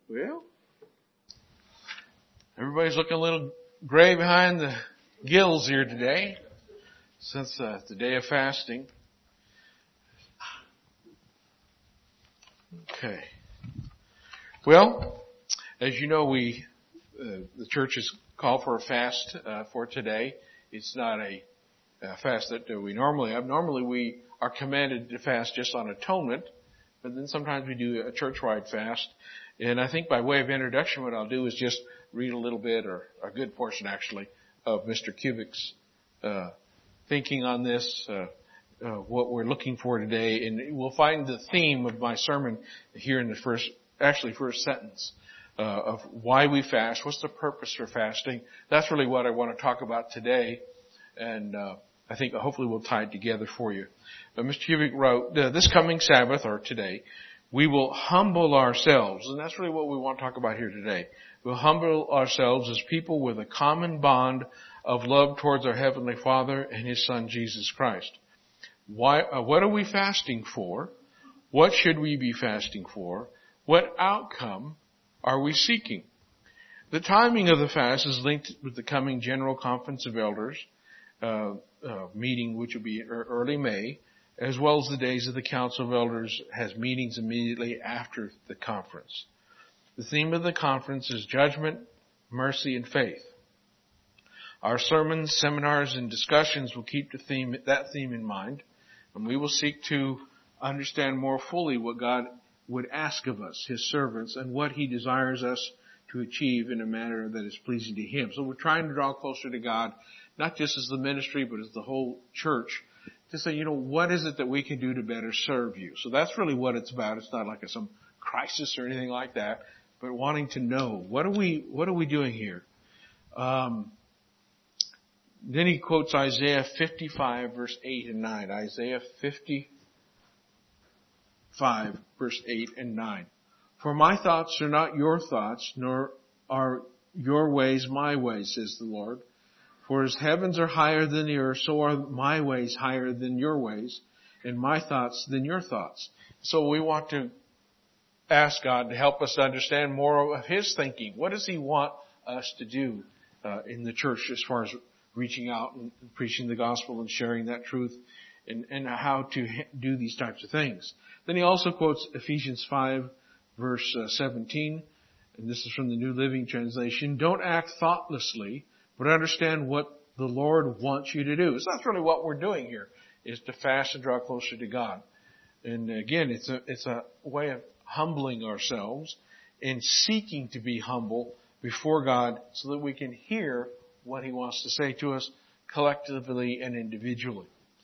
Well, everybody's looking a little gray behind the gills here today, since it's the day of fasting. Okay. Well, as you know, the church has called for a fast for today. It's not a fast that we normally have. Normally we are commanded to fast just on atonement, but then sometimes we do a church-wide fast. And I think by way of introduction, what I'll do is just read a little bit, or a good portion actually, of Mr. Kuvik's thinking on this, what we're looking for today. And we'll find the theme of my sermon here in the first sentence of why we fast. What's the purpose for fasting? That's really what I want to talk about today. And I think hopefully we'll tie it together for you. Mr. Kubik wrote, this coming Sabbath, or today, we will humble ourselves. And that's really what we want to talk about here today. We'll humble ourselves as people with a common bond of love towards our Heavenly Father and His Son, Jesus Christ. What are we fasting for? What should we be fasting for? What outcome are we seeking? The timing of the fast is linked with the coming General Conference of Elders meeting, which will be early May, as well as the days of the Council of Elders has meetings immediately after the conference. The theme of the conference is judgment, mercy, and faith. Our sermons, seminars, and discussions will keep that theme in mind, and we will seek to understand more fully what God would ask of us, His servants, and what He desires us to achieve in a manner that is pleasing to Him. So we're trying to draw closer to God, not just as the ministry, but as the whole church, to say, what is it that we can do to better serve You? So that's really what it's about. It's not like some crisis or anything like that, but wanting to know, what are we doing here? Then he quotes Isaiah 55 verse 8 and 9. Isaiah 55 verse 8 and 9. For my thoughts are not your thoughts, nor are your ways my ways, says the Lord. For as heavens are higher than the earth, so are my ways higher than your ways, and my thoughts than your thoughts. So we want to ask God to help us to understand more of His thinking. What does He want us to do in the church as far as reaching out and preaching the gospel and sharing that truth, and how to do these types of things? Then he also quotes Ephesians 5 verse 17, and this is from the New Living Translation. Don't act thoughtlessly, but understand what the Lord wants you to do. So that's really what we're doing here, is to fast and draw closer to God. And again, it's a way of humbling ourselves and seeking to be humble before God so that we can hear what He wants to say to us collectively and individually.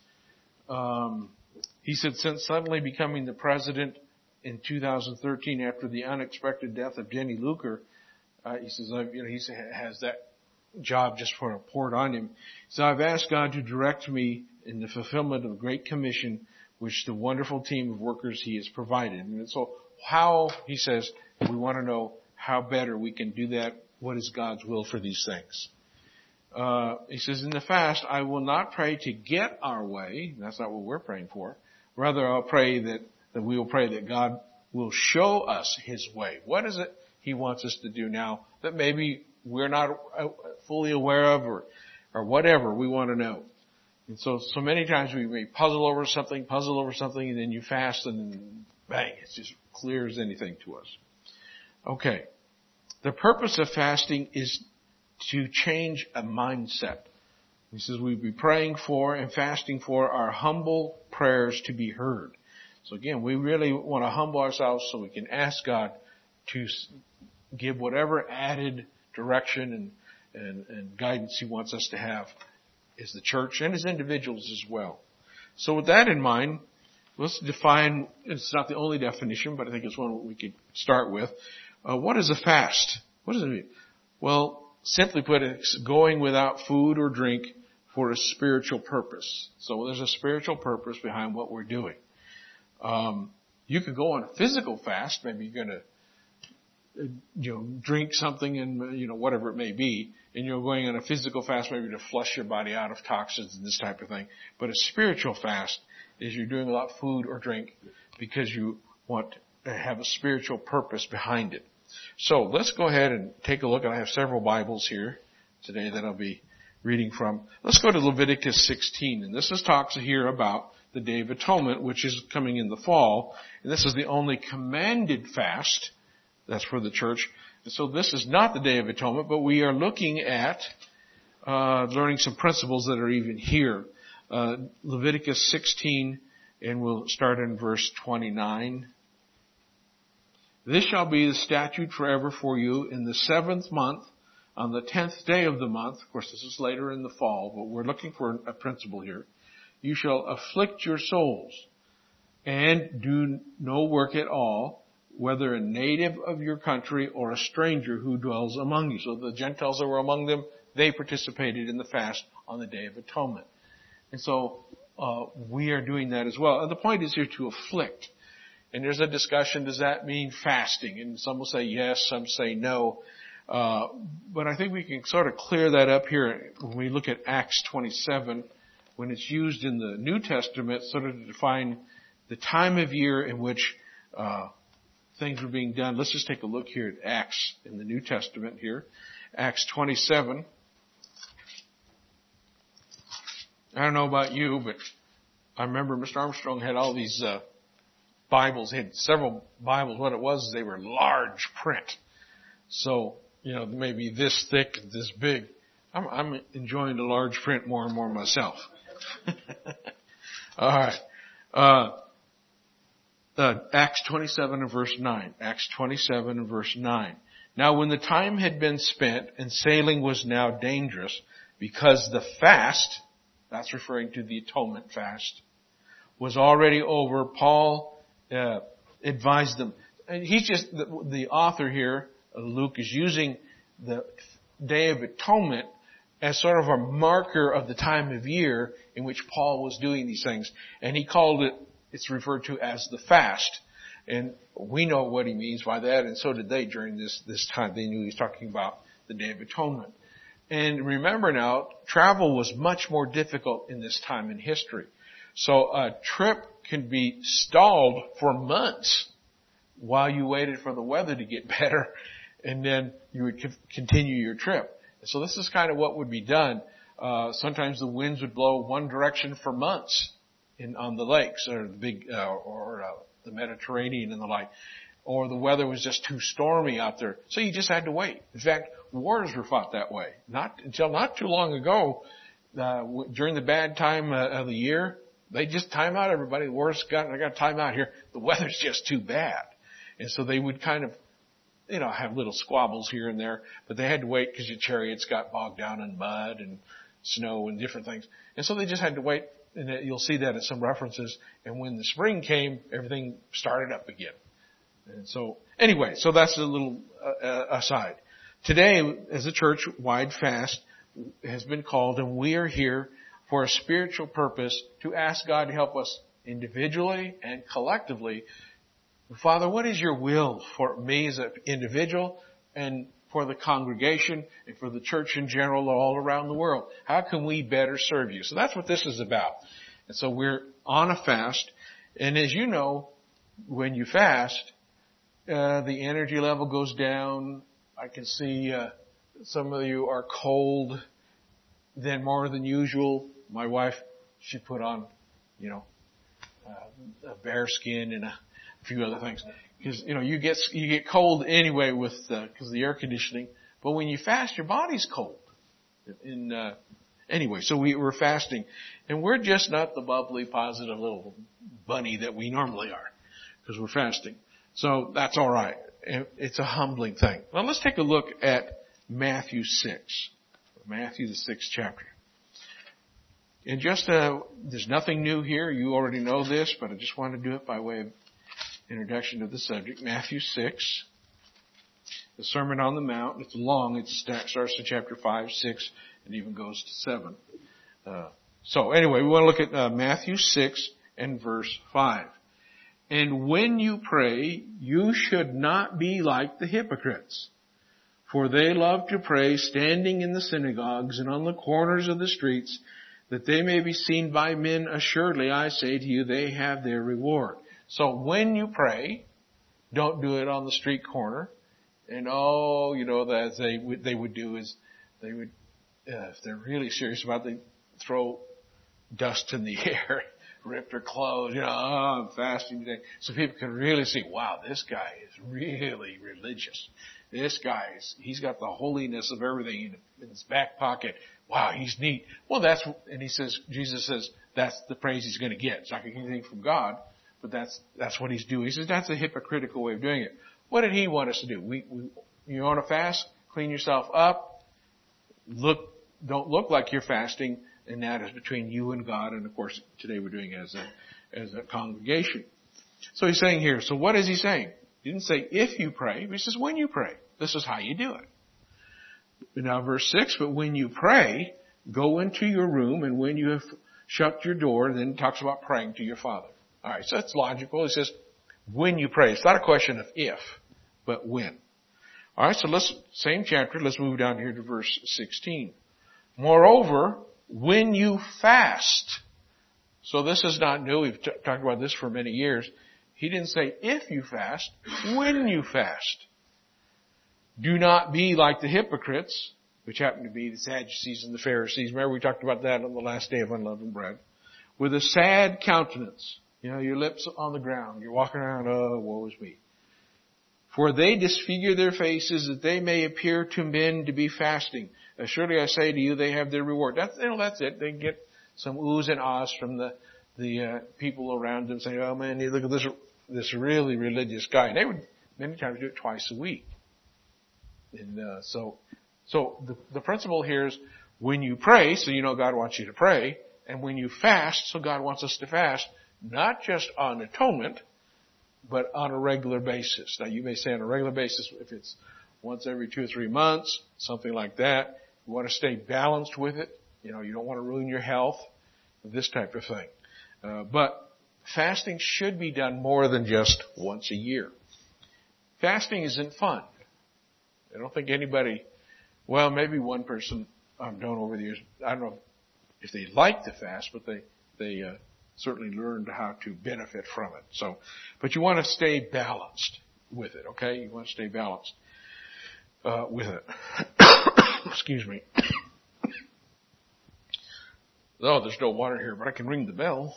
He said, since suddenly becoming the president in 2013 after the unexpected death of Jenny Luker, he says, he has that job just for a poured on him. So I've asked God to direct me in the fulfillment of the Great Commission, which the wonderful team of workers He has provided. And so how, he says, we want to know how better we can do that. What is God's will for these things? He says, in the fast, I will not pray to get our way. That's not what we're praying for. Rather, I'll pray that we will pray that God will show us His way. What is it He wants us to do now that maybe we're not fully aware of, or whatever we want to know? And so many times we may puzzle over something, and then you fast, and then bang, it's just clear as anything to us. Okay. The purpose of fasting is to change a mindset. He says we'd be praying for and fasting for our humble prayers to be heard. So again, we really want to humble ourselves so we can ask God to give whatever added direction and guidance He wants us to have as the church and as individuals as well. So with that in mind, let's define, it's not the only definition, but I think it's one we could start with. What is a fast? What does it mean? Well, simply put, it's going without food or drink for a spiritual purpose. So there's a spiritual purpose behind what we're doing. You could go on a physical fast. Maybe you're going to, drink something and, whatever it may be. And you're going on a physical fast maybe to flush your body out of toxins and this type of thing. But a spiritual fast is you're doing without food or drink because you want to have a spiritual purpose behind it. So let's go ahead and take a look. I have several Bibles here today that I'll be reading from. Let's go to Leviticus 16. And this talks here about the Day of Atonement, which is coming in the fall. And this is the only commanded fast. That's for the church. And so this is not the Day of Atonement, but we are looking at learning some principles that are even here. Leviticus 16, and we'll start in verse 29. This shall be the statute forever for you in the 7th month, on the 10th day of the month. Of course, this is later in the fall, but we're looking for a principle here. You shall afflict your souls and do no work at all, whether a native of your country or a stranger who dwells among you. So the Gentiles that were among them, they participated in the fast on the Day of Atonement. And so we are doing that as well. And the point is here to afflict. And there's a discussion, does that mean fasting? And some will say yes, some say no. But I think we can sort of clear that up here when we look at Acts 27, when it's used in the New Testament sort of to define the time of year in which things were being done. Let's just take a look here at Acts in the New Testament here. Acts 27. I don't know about you, but I remember Mr. Armstrong had all these Bibles. He had several Bibles. What it was is they were large print. So, maybe this thick, this big. I'm enjoying the large print more and more myself. All right. Acts 27 and verse 9. Acts 27 and verse 9. Now when the time had been spent and sailing was now dangerous because the fast, that's referring to the atonement fast, was already over, Paul advised them. And he's just, the author here, Luke, is using the Day of Atonement as sort of a marker of the time of year in which Paul was doing these things. And he called it, it's referred to as the fast. And we know what he means by that, and so did they during this time. They knew he was talking about the Day of Atonement. And remember now, travel was much more difficult in this time in history. So a trip can be stalled for months while you waited for the weather to get better, and then you would continue your trip. So this is kind of what would be done. Sometimes the winds would blow one direction for months on the lakes or the big the Mediterranean and the like, or the weather was just too stormy out there. So you just had to wait. In fact, wars were fought that way. Until not too long ago, during the bad time of the year, they just time out everybody. The wars I got time out here. The weather's just too bad. And so they would kind of, have little squabbles here and there, but they had to wait because your chariots got bogged down in mud and snow and different things. And so they just had to wait, and you'll see that in some references. And when the spring came, everything started up again. And so, anyway, so that's a little aside. Today, as a church-wide fast has been called, and we are here for a spiritual purpose to ask God to help us individually and collectively. Father, what is your will for me as an individual and for the congregation and for the church in general all around the world? How can we better serve you? So that's what this is about. And so we're on a fast. And as you know, when you fast, the energy level goes down. I can see some of you are cold then more than usual. My wife, she put on, a bear skin and a few other things. Because, you get cold anyway because of the air conditioning. But when you fast, your body's cold. Anyway, so we're fasting. And we're just not the bubbly, positive little bunny that we normally are. Because we're fasting. So that's all right. It's a humbling thing. Well, let's take a look at Matthew 6. Matthew, the 6th chapter. And just, there's nothing new here. You already know this, but I just want to do it by way of introduction to the subject. Matthew 6, the Sermon on the Mount. It's long. It starts in chapter 5, 6, and even goes to 7. So anyway, we want to look at Matthew 6 and verse 5. And when you pray, you should not be like the hypocrites, for they love to pray standing in the synagogues and on the corners of the streets, that they may be seen by men. Assuredly, I say to you, they have their reward. So when you pray, don't do it on the street corner. And that they would do is they would, if they're really serious about it, they throw dust in the air, rip their clothes, I'm fasting today. So people can really see, wow, this guy is really religious. This guy he's got the holiness of everything in his back pocket. Wow, he's neat. Well, Jesus says, that's the praise he's going to get. It's not going to get anything from God, but that's what he's doing. He says that's a hypocritical way of doing it. What did he want us to do? You want to fast? Clean yourself up. Don't look like you're fasting, and that is between you and God. And of course, today we're doing it as a congregation. So he's saying here. So what is he saying? He didn't say if you pray, but he says when you pray. This is how you do it. Now, verse 6. But when you pray, go into your room, and when you have shut your door, then it talks about praying to your Father. All right, so that's logical. He says when you pray. It's not a question of if, but when. All right, so same chapter, let's move down here to verse 16. Moreover, when you fast. So this is not new. We've talked about this for many years. He didn't say if you fast, when you fast. Do not be like the hypocrites, which happen to be the Sadducees and the Pharisees. Remember we talked about that on the last day of unleavened bread. With a sad countenance. Your lips on the ground. You're walking around, oh, woe is me. For they disfigure their faces that they may appear to men to be fasting. Surely I say to you, they have their reward. That's it. They get some oohs and ahs from the people around them saying, oh man, you look at this really religious guy. And they would many times do it twice a week. And so the principle here is when you pray, so God wants you to pray, and when you fast, so God wants us to fast, not just on atonement, but on a regular basis. Now you may say on a regular basis, if it's once every 2 or 3 months, something like that, you want to stay balanced with it. You don't want to ruin your health, this type of thing. But fasting should be done more than just once a year. Fasting isn't fun. I don't think anybody, well, maybe one person I've known over the years, I don't know if they like to fast, but they certainly learned how to benefit from it. So, but you want to stay balanced with it, okay? You want to stay balanced with it. Excuse me. Oh, there's no water here, but I can ring the bell.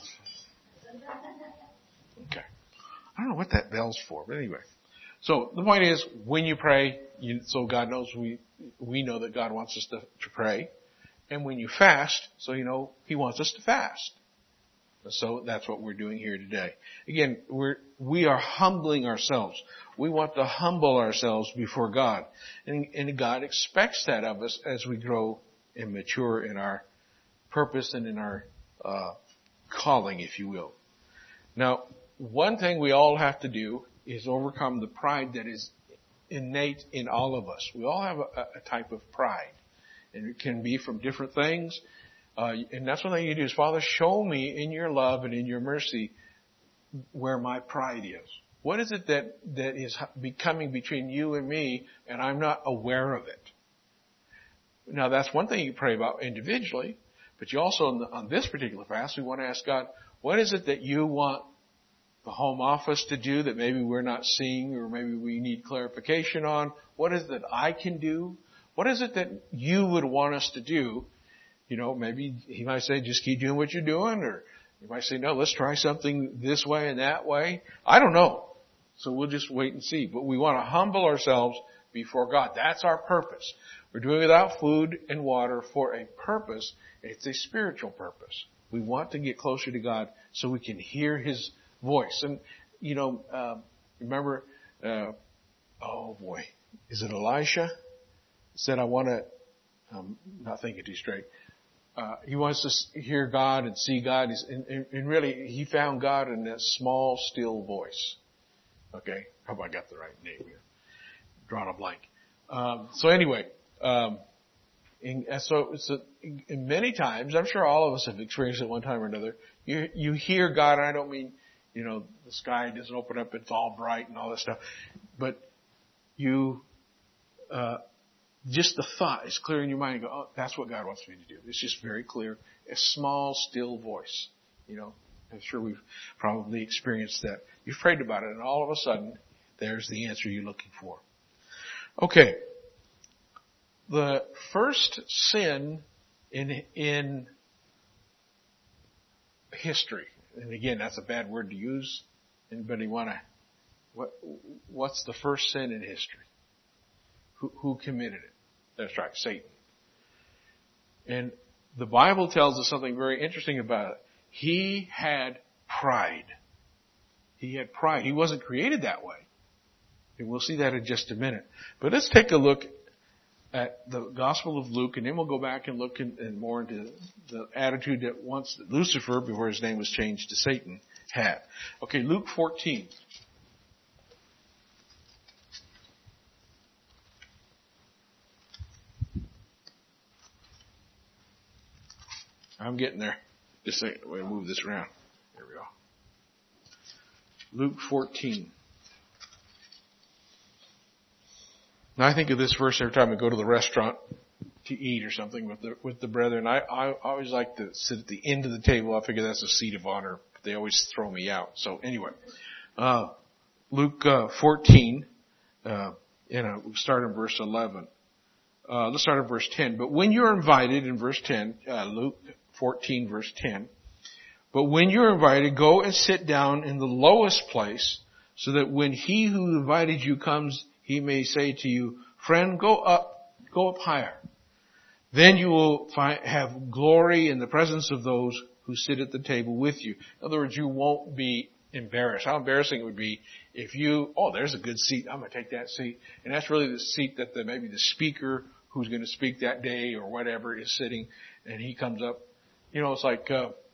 Okay. I don't know what that bell's for, but anyway. So the point is, when you pray, so God knows we know that God wants us to pray. And when you fast, so He wants us to fast. So that's what we're doing here today. Again, we are humbling ourselves. We want to humble ourselves before God. And God expects that of us as we grow and mature in our purpose and in our calling, if you will. Now, one thing we all have to do is overcome the pride that is innate in all of us. We all have a type of pride. And it can be from different things. And that's one thing you do is, Father, show me in your love and in your mercy where my pride is. What is it that is becoming between you and me and I'm not aware of it? Now that's one thing you pray about individually, but you also, on this particular fast, we want to ask God, what is it that you want the home office to do that maybe we're not seeing or maybe we need clarification on? What is it that I can do? What is it that you would want us to do? Maybe He might say, just keep doing what you're doing, or He might say, no, let's try something this way and that way. I don't know. So we'll just wait and see. But we want to humble ourselves before God. That's our purpose. We're doing without food and water for a purpose. It's a spiritual purpose. We want to get closer to God so we can hear His voice. And, remember, oh boy, is it Elisha? Said, I want to, I'm not thinking too straight. He wants to hear God and see God. And really, he found God in that small, still voice. Okay. Hope I got the right name here. Drawn a blank. So anyway, and many times, I'm sure all of us have experienced it one time or another. You hear God, and I don't mean, the sky doesn't open up, it's all bright and all that stuff. But just the thought is clear in your mind. You go, oh, that's what God wants me to do. It's just very clear. A small, still voice. I'm sure we've probably experienced that. You've prayed about it, and all of a sudden, there's the answer you're looking for. Okay. The first sin in history, and again, that's a bad word to use. Anybody want to? What's the first sin in history? Who committed it? That's right, Satan. And the Bible tells us something very interesting about it. He had pride. He had pride. He wasn't created that way. And we'll see that in just a minute. But let's take a look at the Gospel of Luke, and then we'll go back and look more into the attitude that once Lucifer, before his name was changed to Satan, had. Okay, Luke 14. I'm getting there. Just a second. We'll move this around. There we go. Luke 14. Now I think of this verse every time I go to the restaurant to eat or something with the brethren. I always like to sit at the end of the table. I figure that's a seat of honor. But they always throw me out. So anyway, Luke 14. We'll start in verse 11. Let's start in verse 10. But when you're invited, in verse 10, Luke 14, verse 10. But when you're invited, go and sit down in the lowest place, so that when he who invited you comes, he may say to you, friend, go up higher. Then you will have glory in the presence of those who sit at the table with you. In other words, you won't be embarrassed. How embarrassing it would be if there's a good seat, I'm going to take that seat. And that's really the seat that maybe the speaker who's going to speak that day or whatever is sitting, and he comes up. It's like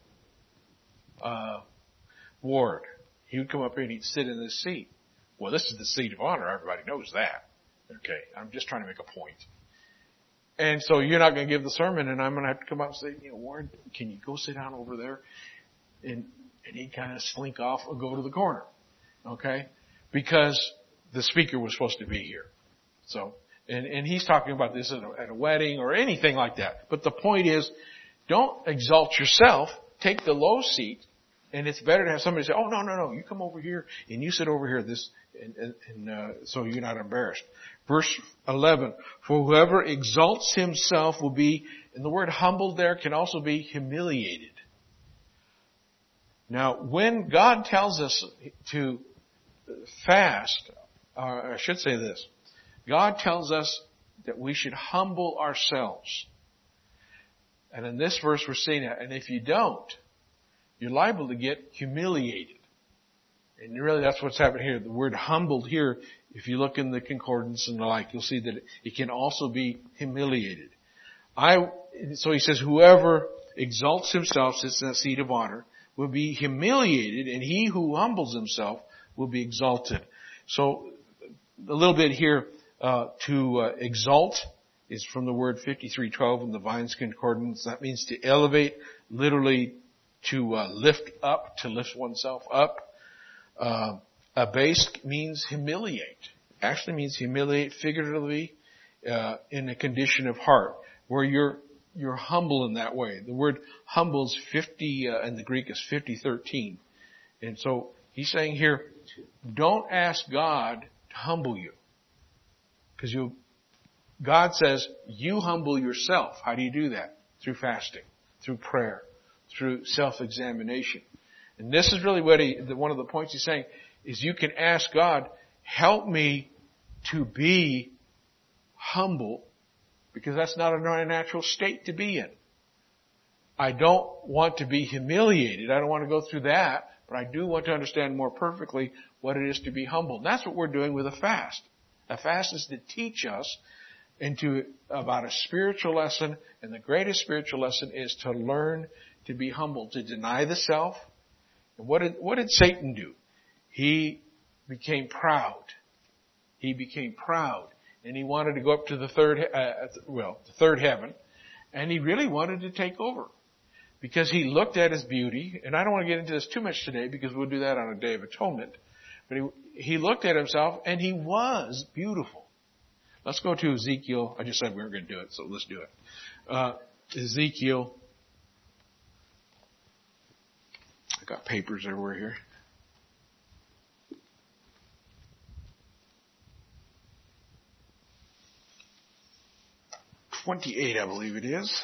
Ward. He would come up here and he'd sit in this seat. Well, this is the seat of honor. Everybody knows that. Okay, I'm just trying to make a point. And so you're not going to give the sermon, and I'm going to have to come up and say, Warren, can you go sit down over there? And he'd kind of slink off or go to the corner. Okay? Because the speaker was supposed to be here. So, and he's talking about this at a wedding or anything like that. But the point is, don't exalt yourself. Take the low seat. And it's better to have somebody say, oh, no, you come over here and you sit over here, so you're not embarrassed. Verse 11, for whoever exalts himself will be, and the word humbled there can also be humiliated. Now, when God tells us to fast, I should say this, God tells us that we should humble ourselves. And in this verse we're seeing that. And if you don't, you're liable to get humiliated. And really that's what's happening here. The word humbled here, if you look in the concordance and the like, you'll see that it can also be humiliated. So he says, whoever exalts himself, sits in a seat of honor, will be humiliated, and he who humbles himself will be exalted. So a little bit here, to exalt is from the word 53:12 in the Vines Concordance. That means to elevate, literally to lift up, to lift oneself up. Abase means humiliate. Actually means humiliate figuratively in a condition of heart, where you're humble in that way. The word humble is 50 in the Greek is 50:13, and so he's saying here, don't ask God to humble you, because God says you humble yourself. How do you do that? Through fasting, through prayer, through self-examination. And this is really what one of the points he's saying is you can ask God, help me to be humble, because that's not a natural state to be in. I don't want to be humiliated. I don't want to go through that, but I do want to understand more perfectly what it is to be humble. And that's what we're doing with a fast. A fast is to teach us about a spiritual lesson, and the greatest spiritual lesson is to learn to be humble, to deny the self. And what did Satan do? He became proud. He became proud, and he wanted to go up to the third heaven, and he really wanted to take over, because he looked at his beauty. And I don't want to get into this too much today, because we'll do that on a Day of Atonement. But he looked at himself, and he was beautiful. Let's go to Ezekiel. I just said we were going to do it, so let's do it. Ezekiel. I got papers everywhere here. 28, I believe it is.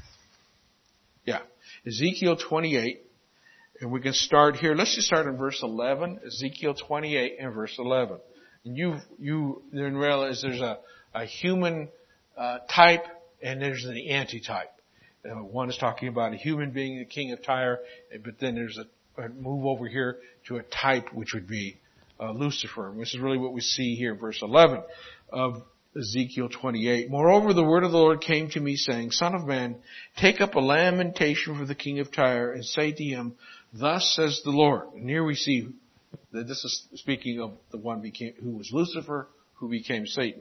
Yeah, Ezekiel 28. And we can start here. Let's just start in verse 11. Ezekiel 28 and verse 11. And you then realize there's a human type and there's the antitype. One is talking about a human being, the king of Tyre, but then there's a move over here to a type which would be Lucifer. And this is really what we see here in verse 11 of Ezekiel 28. Moreover, the word of the Lord came to me saying, Son of man, take up a lamentation for the king of Tyre and say to him, Thus says the Lord. And here we see that this is speaking of the one who was Lucifer, who became Satan.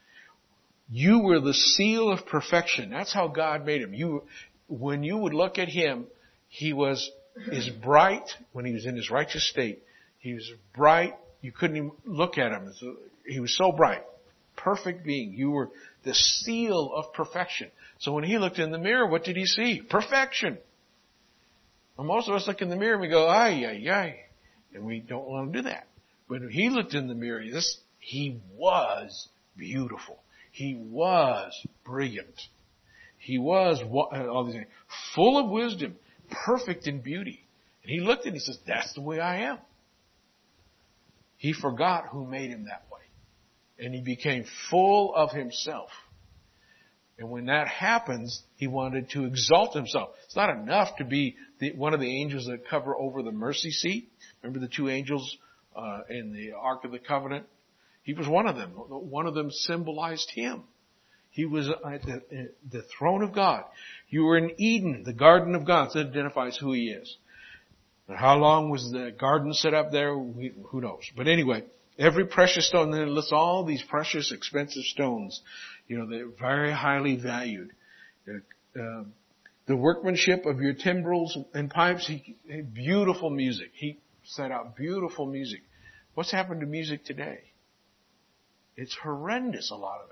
You were the seal of perfection. That's how God made him. When you would look at him, he was as bright when he was in his righteous state. He was bright. You couldn't even look at him. He was so bright. Perfect being. You were the seal of perfection. So when he looked in the mirror, what did he see? Perfection. Well, most of us look in the mirror and we go, ay, ay, ay. And we don't want to do that. But when he looked in the mirror, he was beautiful. He was brilliant. He was all these things, full of wisdom, perfect in beauty. And he looked and he says, that's the way I am. He forgot who made him that way. And he became full of himself. And when that happens, he wanted to exalt himself. It's not enough to be one of the angels that cover over the mercy seat. Remember the two angels in the Ark of the Covenant? He was one of them. One of them symbolized him. He was at the throne of God. You were in Eden, the garden of God. So that identifies who he is. And how long was the garden set up there? Who knows? But anyway, every precious stone, then it lists all these precious, expensive stones. They're very highly valued. The workmanship of your timbrels and pipes, beautiful music. He set out beautiful music. What's happened to music today? It's horrendous, a lot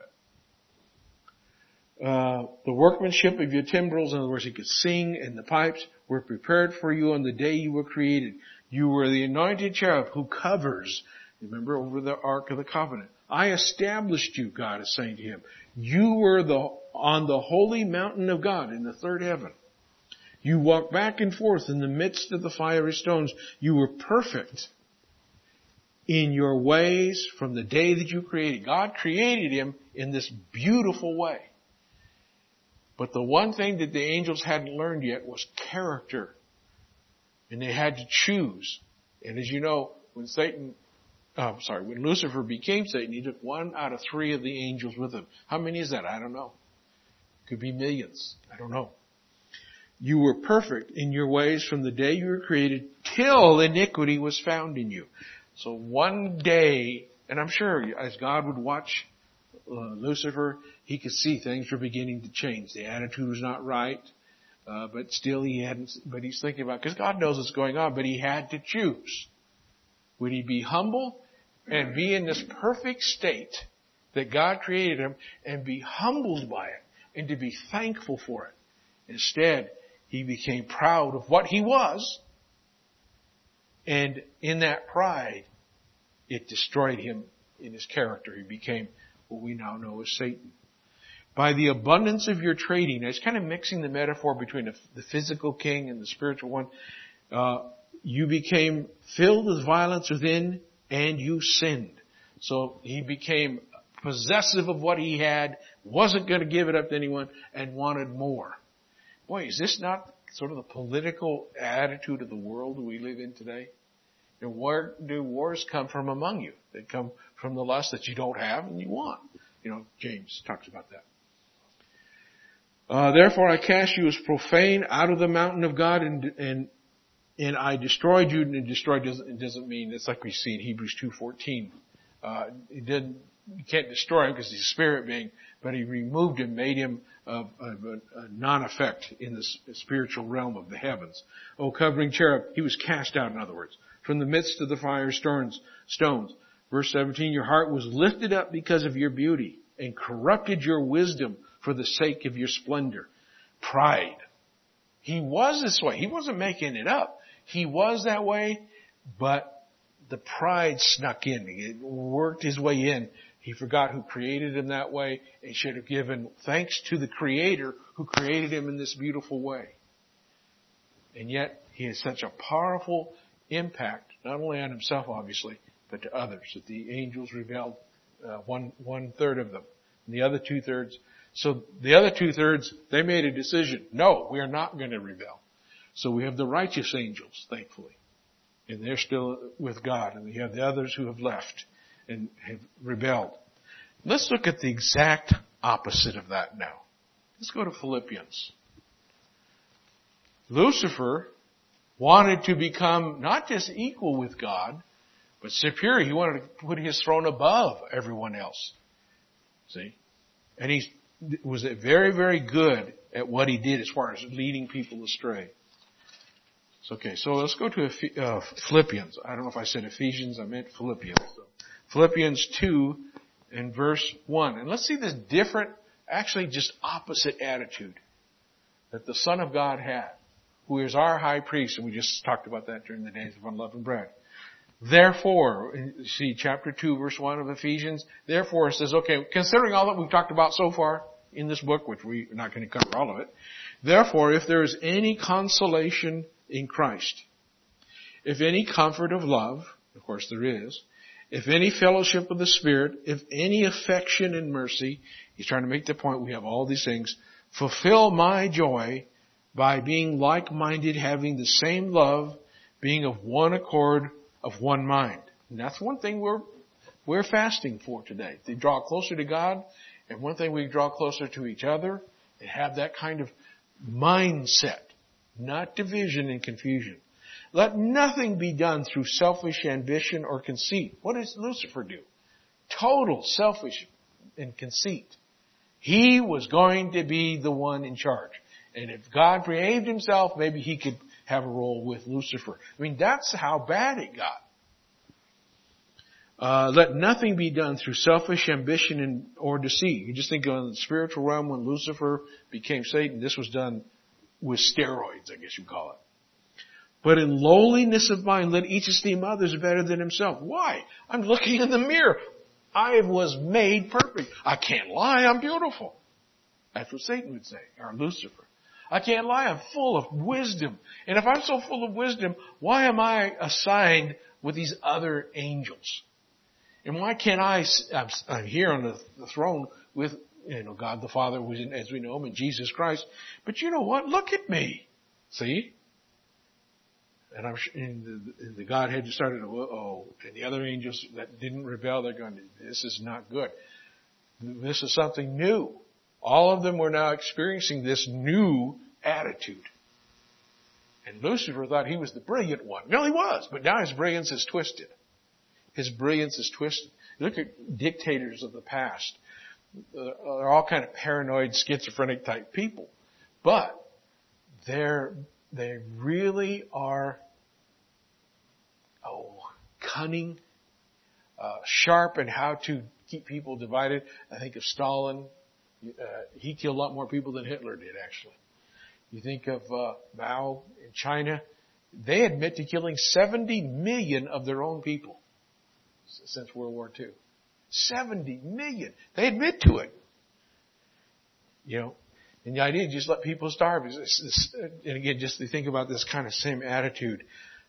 of it. The workmanship of your timbrels, in other words, he could sing, and the pipes were prepared for you on the day you were created. You were the anointed cherub who covers, remember, over the Ark of the Covenant. I established you, God is saying to him. You were on the holy mountain of God in the third heaven. You walked back and forth in the midst of the fiery stones. You were perfect in your ways from the day that you created. God created him in this beautiful way. But the one thing that the angels hadn't learned yet was character. And they had to choose. And as you know, when Lucifer became Satan, he took 1 out of 3 of the angels with him. How many is that? I don't know. Could be millions. I don't know. You were perfect in your ways from the day you were created till iniquity was found in you. So one day, and I'm sure as God would watch Lucifer, he could see things were beginning to change. The attitude was not right, but still but he's thinking about, because God knows what's going on, but he had to choose. Would he be humble and be in this perfect state that God created him and be humbled by it and to be thankful for it? Instead, he became proud of what he was, and in that pride, it destroyed him in his character. He became what we now know as Satan. By the abundance of your trading, it's kind of mixing the metaphor between the physical king and the spiritual one. You became filled with violence within, and you sinned. So he became possessive of what he had, wasn't going to give it up to anyone, and wanted more. Boy, is this not sort of the political attitude of the world we live in today? And where do wars come from among you? They come from the lust that you don't have and you want. James talks about that. Therefore I cast you as profane out of the mountain of God, and I destroyed you. And destroyed doesn't mean, it's like we see in Hebrews 2:14. You can't destroy him because he's a spirit being, but he removed him, made him a non-effect in the spiritual realm of the heavens. O covering cherub, he was cast out, in other words, from the midst of the fire stones. Verse 17, your heart was lifted up because of your beauty and corrupted your wisdom for the sake of your splendor. Pride. He was this way. He wasn't making it up. He was that way, but the pride snuck in. It worked his way in He forgot who created him that way and should have given thanks to the Creator who created him in this beautiful way. And yet, he has such a powerful impact, not only on himself, obviously, but to others. That the angels rebelled, one third of them. And the other 2/3. So the other 2/3, they made a decision. No, we are not going to rebel. So we have the righteous angels, thankfully. And they're still with God. And we have the others who have left and have rebelled. Let's look at the exact opposite of that now. Let's go to Philippians. Lucifer wanted to become not just equal with God, but superior. He wanted to put his throne above everyone else. See? And he was very, very good at what he did as far as leading people astray. Okay, so let's go to Philippians. I don't know if I said Ephesians, I meant Philippians. So Philippians 2 and verse 1. And let's see this different, actually just opposite attitude that the Son of God had, who is our high priest, and we just talked about that during the days of unleavened bread. Therefore, see chapter 2 verse 1 of Ephesians, therefore it says, okay, considering all that we've talked about so far in this book, which we're not going to cover all of it, therefore if there is any consolation in Christ, if any comfort of love, of course there is, if any fellowship of the Spirit, if any affection and mercy, he's trying to make the point we have all these things, fulfill my joy by being like-minded, having the same love, being of one accord, of one mind. And that's one thing we're fasting for today. To draw closer to God, and one thing we draw closer to each other, and have that kind of mindset, not division and confusion. Let nothing be done through selfish ambition or conceit. What does Lucifer do? Total selfish and conceit. He was going to be the one in charge. And if God behaved himself, maybe he could have a role with Lucifer. I mean, that's how bad it got. Let nothing be done through selfish ambition or deceit. You just think of the spiritual realm when Lucifer became Satan. This was done with steroids, I guess you call it. But in lowliness of mind, let each esteem others better than himself. Why? I'm looking in the mirror. I was made perfect. I can't lie. I'm beautiful. That's what Satan would say, or Lucifer. I can't lie. I'm full of wisdom. And if I'm so full of wisdom, why am I assigned with these other angels? And why can't I'm here on the throne with, God the Father, who's in, as we know him, and Jesus Christ. But you know what? Look at me. See? And the Godhead just started, and the other angels that didn't rebel, they're going, this is not good. This is something new. All of them were now experiencing this new attitude. And Lucifer thought he was the brilliant one. No, he was, but now his brilliance is twisted. His brilliance is twisted. Look at dictators of the past. They're all kind of paranoid, schizophrenic type people. But they really are, cunning, sharp in how to keep people divided. I think of Stalin. He killed a lot more people than Hitler did, actually. You think of Mao in China. They admit to killing 70 million of their own people since World War II. 70 million. They admit to it. And the idea is just let people starve. And again, just to think about this kind of same attitude.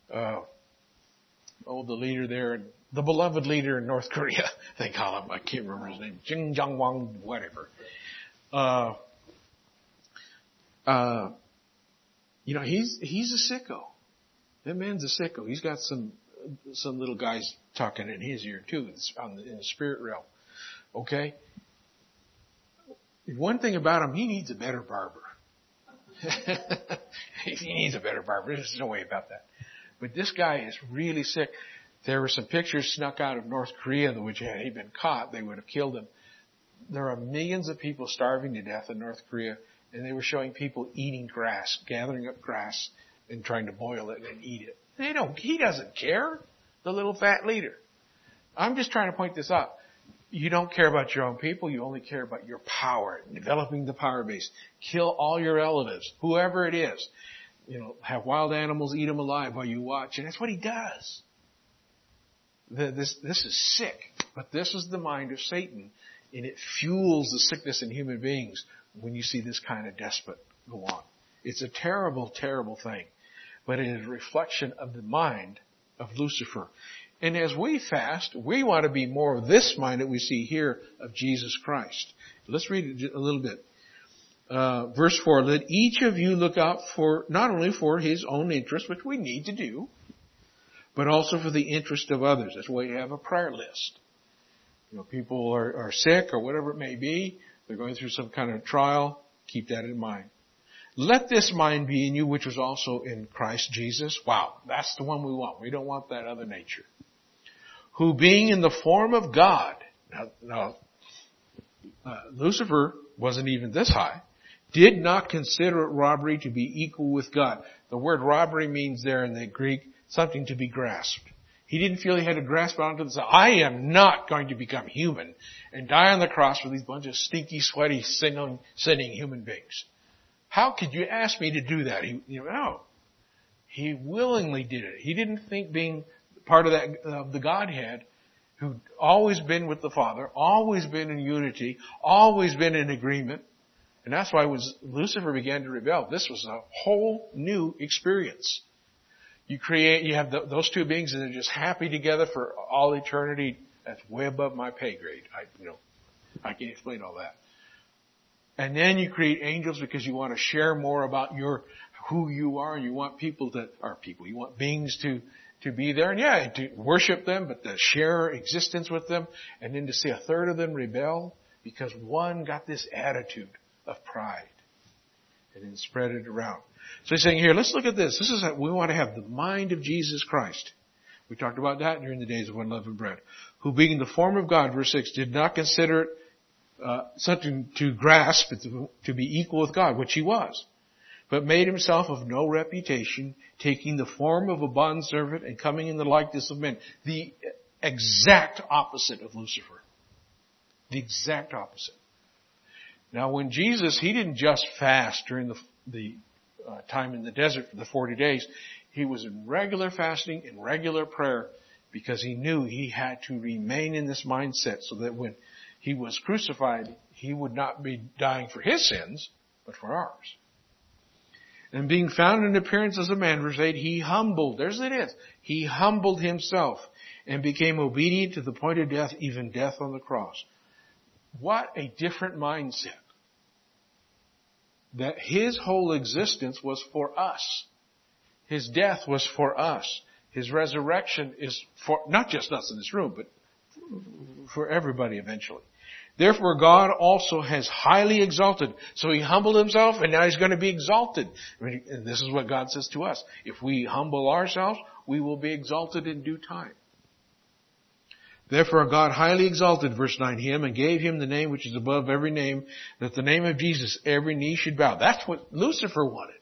The leader there, the beloved leader in North Korea, they call him, I can't remember his name, Kim Jong-un, whatever. He's a sicko. That man's a sicko. He's got some little guys talking in his ear too, in the spirit realm. Okay? One thing about him, he needs a better barber. He needs a better barber. There's no way about that. But this guy is really sick. There were some pictures snuck out of North Korea, which had he been caught, they would have killed him. There are millions of people starving to death in North Korea, and they were showing people eating grass, gathering up grass and trying to boil it and eat it. He doesn't care, the little fat leader. I'm just trying to point this out. You don't care about your own people. You only care about your power, developing the power base. Kill all your relatives, whoever it is. Have wild animals, eat them alive while you watch. And that's what he does. This is sick. But this is the mind of Satan, and it fuels the sickness in human beings when you see this kind of despot go on. It's a terrible, terrible thing. But it is a reflection of the mind of Lucifer. And as we fast, we want to be more of this mind that we see here of Jesus Christ. Let's read it a little bit. Verse 4, let each of you look out for, not only for his own interest, which we need to do, but also for the interest of others. That's why you have a prayer list. People are sick or whatever it may be. They're going through some kind of trial. Keep that in mind. Let this mind be in you, which was also in Christ Jesus. Wow, that's the one we want. We don't want that other nature. Who being in the form of God. Now, Lucifer wasn't even this high. Did not consider it robbery to be equal with God. The word robbery means there in the Greek something to be grasped. He didn't feel he had to grasp onto this. I am not going to become human and die on the cross for these bunch of stinky, sweaty, sinning human beings. How could you ask me to do that? No. He willingly did it. He didn't think being part of that, the Godhead, who'd always been with the Father, always been in unity, always been in agreement. And that's why when Lucifer began to rebel, this was a whole new experience. You have those two beings and they're just happy together for all eternity. That's way above my pay grade. I can't explain all that. And then you create angels because you want to share more about who you are. You want you want beings to be there. And to worship them, but to share existence with them. And then to see a third of them rebel because one got this attitude of pride. And then spread it around. So he's saying here, let's look at this. This is how we want to have the mind of Jesus Christ. We talked about that during the days of unleavened bread. Who being in the form of God, verse 6, did not consider it something to grasp, to be equal with God, which he was, but made himself of no reputation, taking the form of a bondservant and coming in the likeness of men. The exact opposite of Lucifer. The exact opposite. Now when Jesus, he didn't just fast during the time in the desert for the 40 days. He was in regular fasting, in regular prayer, because he knew he had to remain in this mindset so that when he was crucified, he would not be dying for his sins, but for ours. And being found in appearance as a man, verse 8, he humbled himself and became obedient to the point of death, even death on the cross. What a different mindset. That his whole existence was for us. His death was for us. His resurrection is for not just us in this room, but for everybody eventually. Therefore God also has highly exalted. So he humbled himself and now he's going to be exalted. And this is what God says to us. If we humble ourselves, we will be exalted in due time. Therefore God highly exalted, verse 9, him and gave him the name which is above every name, that the name of Jesus every knee should bow. That's what Lucifer wanted.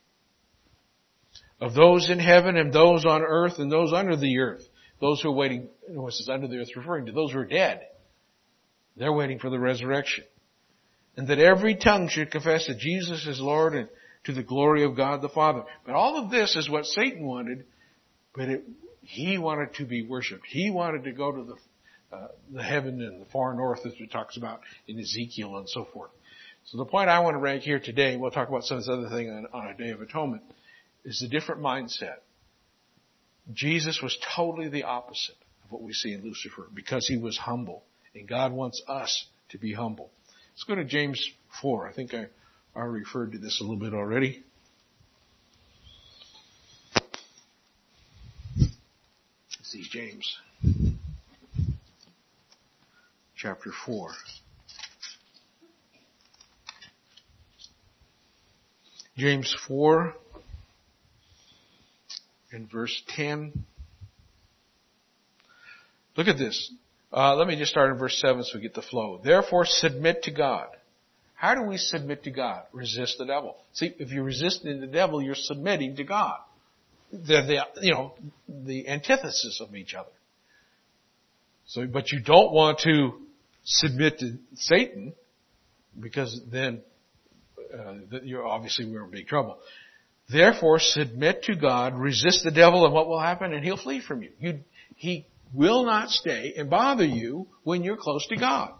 Of those in heaven and those on earth and those under the earth. Those who are waiting, what's this under the earth referring to? Those who are dead. They're waiting for the resurrection. And that every tongue should confess that Jesus is Lord and to the glory of God the Father. But all of this is what Satan wanted, but he wanted to be worshipped. He wanted to go to the heaven and the far north, as it talks about in Ezekiel and so forth. So the point I want to make here today, we'll talk about some of this other thing on a Day of Atonement, is a different mindset. Jesus was totally the opposite of what we see in Lucifer because he was humble. And God wants us to be humble. Let's go to James 4. I think I referred to this a little bit already. Let's see, James. Chapter 4. James 4 and verse 10. Look at this. Let me just start in verse 7 so we get the flow. Therefore submit to God. How do we submit to God? Resist the devil. See, if you're resisting the devil, you're submitting to God. They're the antithesis of each other. So, but you don't want to submit to Satan because then we're in big trouble. Therefore submit to God, resist the devil, and what will happen? And he'll flee from you. He will not stay and bother you when you're close to God.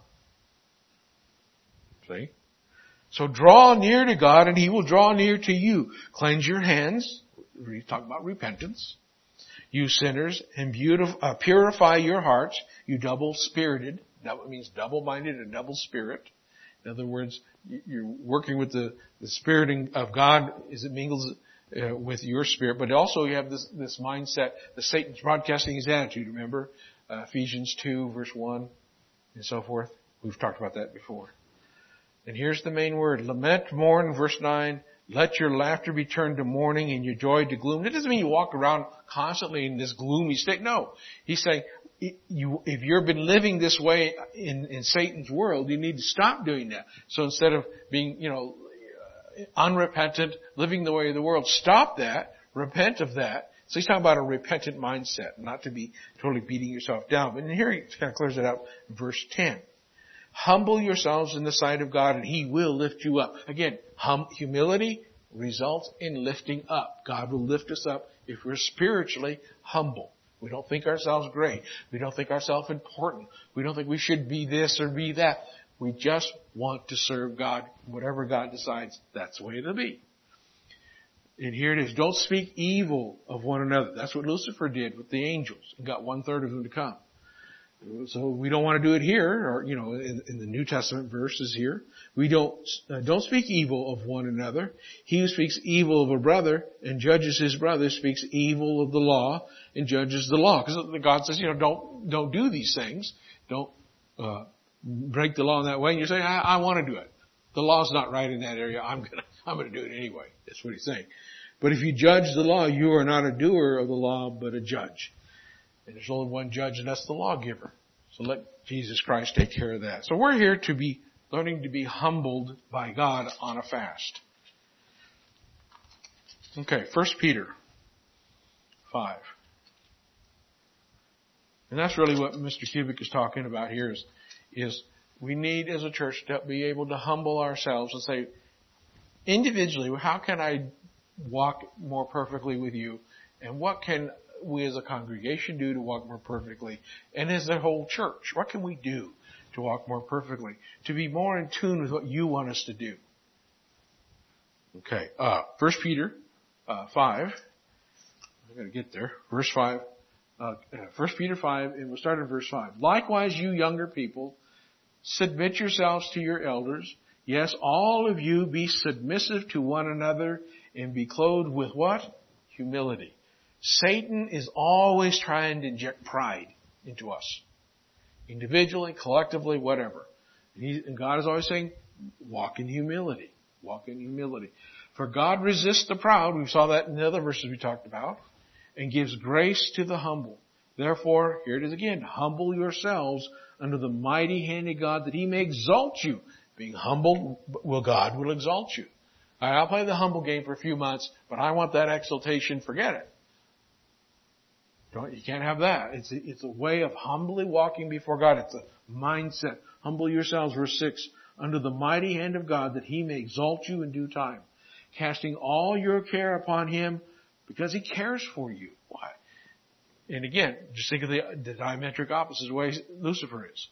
See? So draw near to God and He will draw near to you. Cleanse your hands. We talk about repentance. You sinners, and purify your hearts, you double-spirited. That means double-minded and double-spirit. In other words, you're working with the spiriting of God as it mingles with your spirit, but also you have this mindset that Satan's broadcasting his attitude. Remember Ephesians 2 verse 1 and so forth? We've talked about that before. And here's the main word. Lament, mourn, verse 9. Let your laughter be turned to mourning and your joy to gloom. That doesn't mean you walk around constantly in this gloomy state. No. He's saying, if you've been living this way in Satan's world, you need to stop doing that. So instead of being, unrepentant, living the way of the world, stop that, repent of that. So he's talking about a repentant mindset, not to be totally beating yourself down. But here he kind of clears it up in verse 10. Humble yourselves in the sight of God and He will lift you up. Again, humility results in lifting up. God will lift us up if we're spiritually humble. We don't think ourselves great. We don't think ourselves important. We don't think we should be this or be that. We just want to serve God. Whatever God decides, that's the way it'll be. And here it is. Don't speak evil of one another. That's what Lucifer did with the angels and got 1/3 of them to come. So we don't want to do it here, or in the New Testament verses here. We don't speak evil of one another. He who speaks evil of a brother and judges his brother speaks evil of the law and judges the law. Because God says, don't do these things. Don't break the law in that way. And you say, I want to do it. The law's not right in that area. I'm gonna do it anyway. That's what He's saying. But if you judge the law, you are not a doer of the law, but a judge. And there's only one judge, and that's the lawgiver. So let Jesus Christ take care of that. So we're here to be learning to be humbled by God on a fast. Okay, 1 Peter 5. And that's really what Mr. Kubik is talking about here is we need as a church to be able to humble ourselves and say, individually, how can I walk more perfectly with you? And what can we as a congregation do to walk more perfectly? And as a whole church, what can we do to walk more perfectly? To be more in tune with what you want us to do. Okay, 1 Peter 5. I gotta get there. Verse 5. 1 Peter 5, and we'll start in verse 5. Likewise, you younger people, submit yourselves to your elders. Yes, all of you be submissive to one another and be clothed with what? Humility. Satan is always trying to inject pride into us. Individually, collectively, whatever. And God is always saying, walk in humility. Walk in humility. For God resists the proud. We saw that in the other verses we talked about. And gives grace to the humble. Therefore, here it is again, humble yourselves under the mighty hand of God that He may exalt you. Being humble, God will exalt you. I'll play the humble game for a few months, but I want that exaltation, forget it. You can't have that. It's a way of humbly walking before God. It's a mindset. Humble yourselves, verse 6, under the mighty hand of God that He may exalt you in due time. Casting all your care upon Him because He cares for you. Why? And again, just think of the diametric opposite way Lucifer is.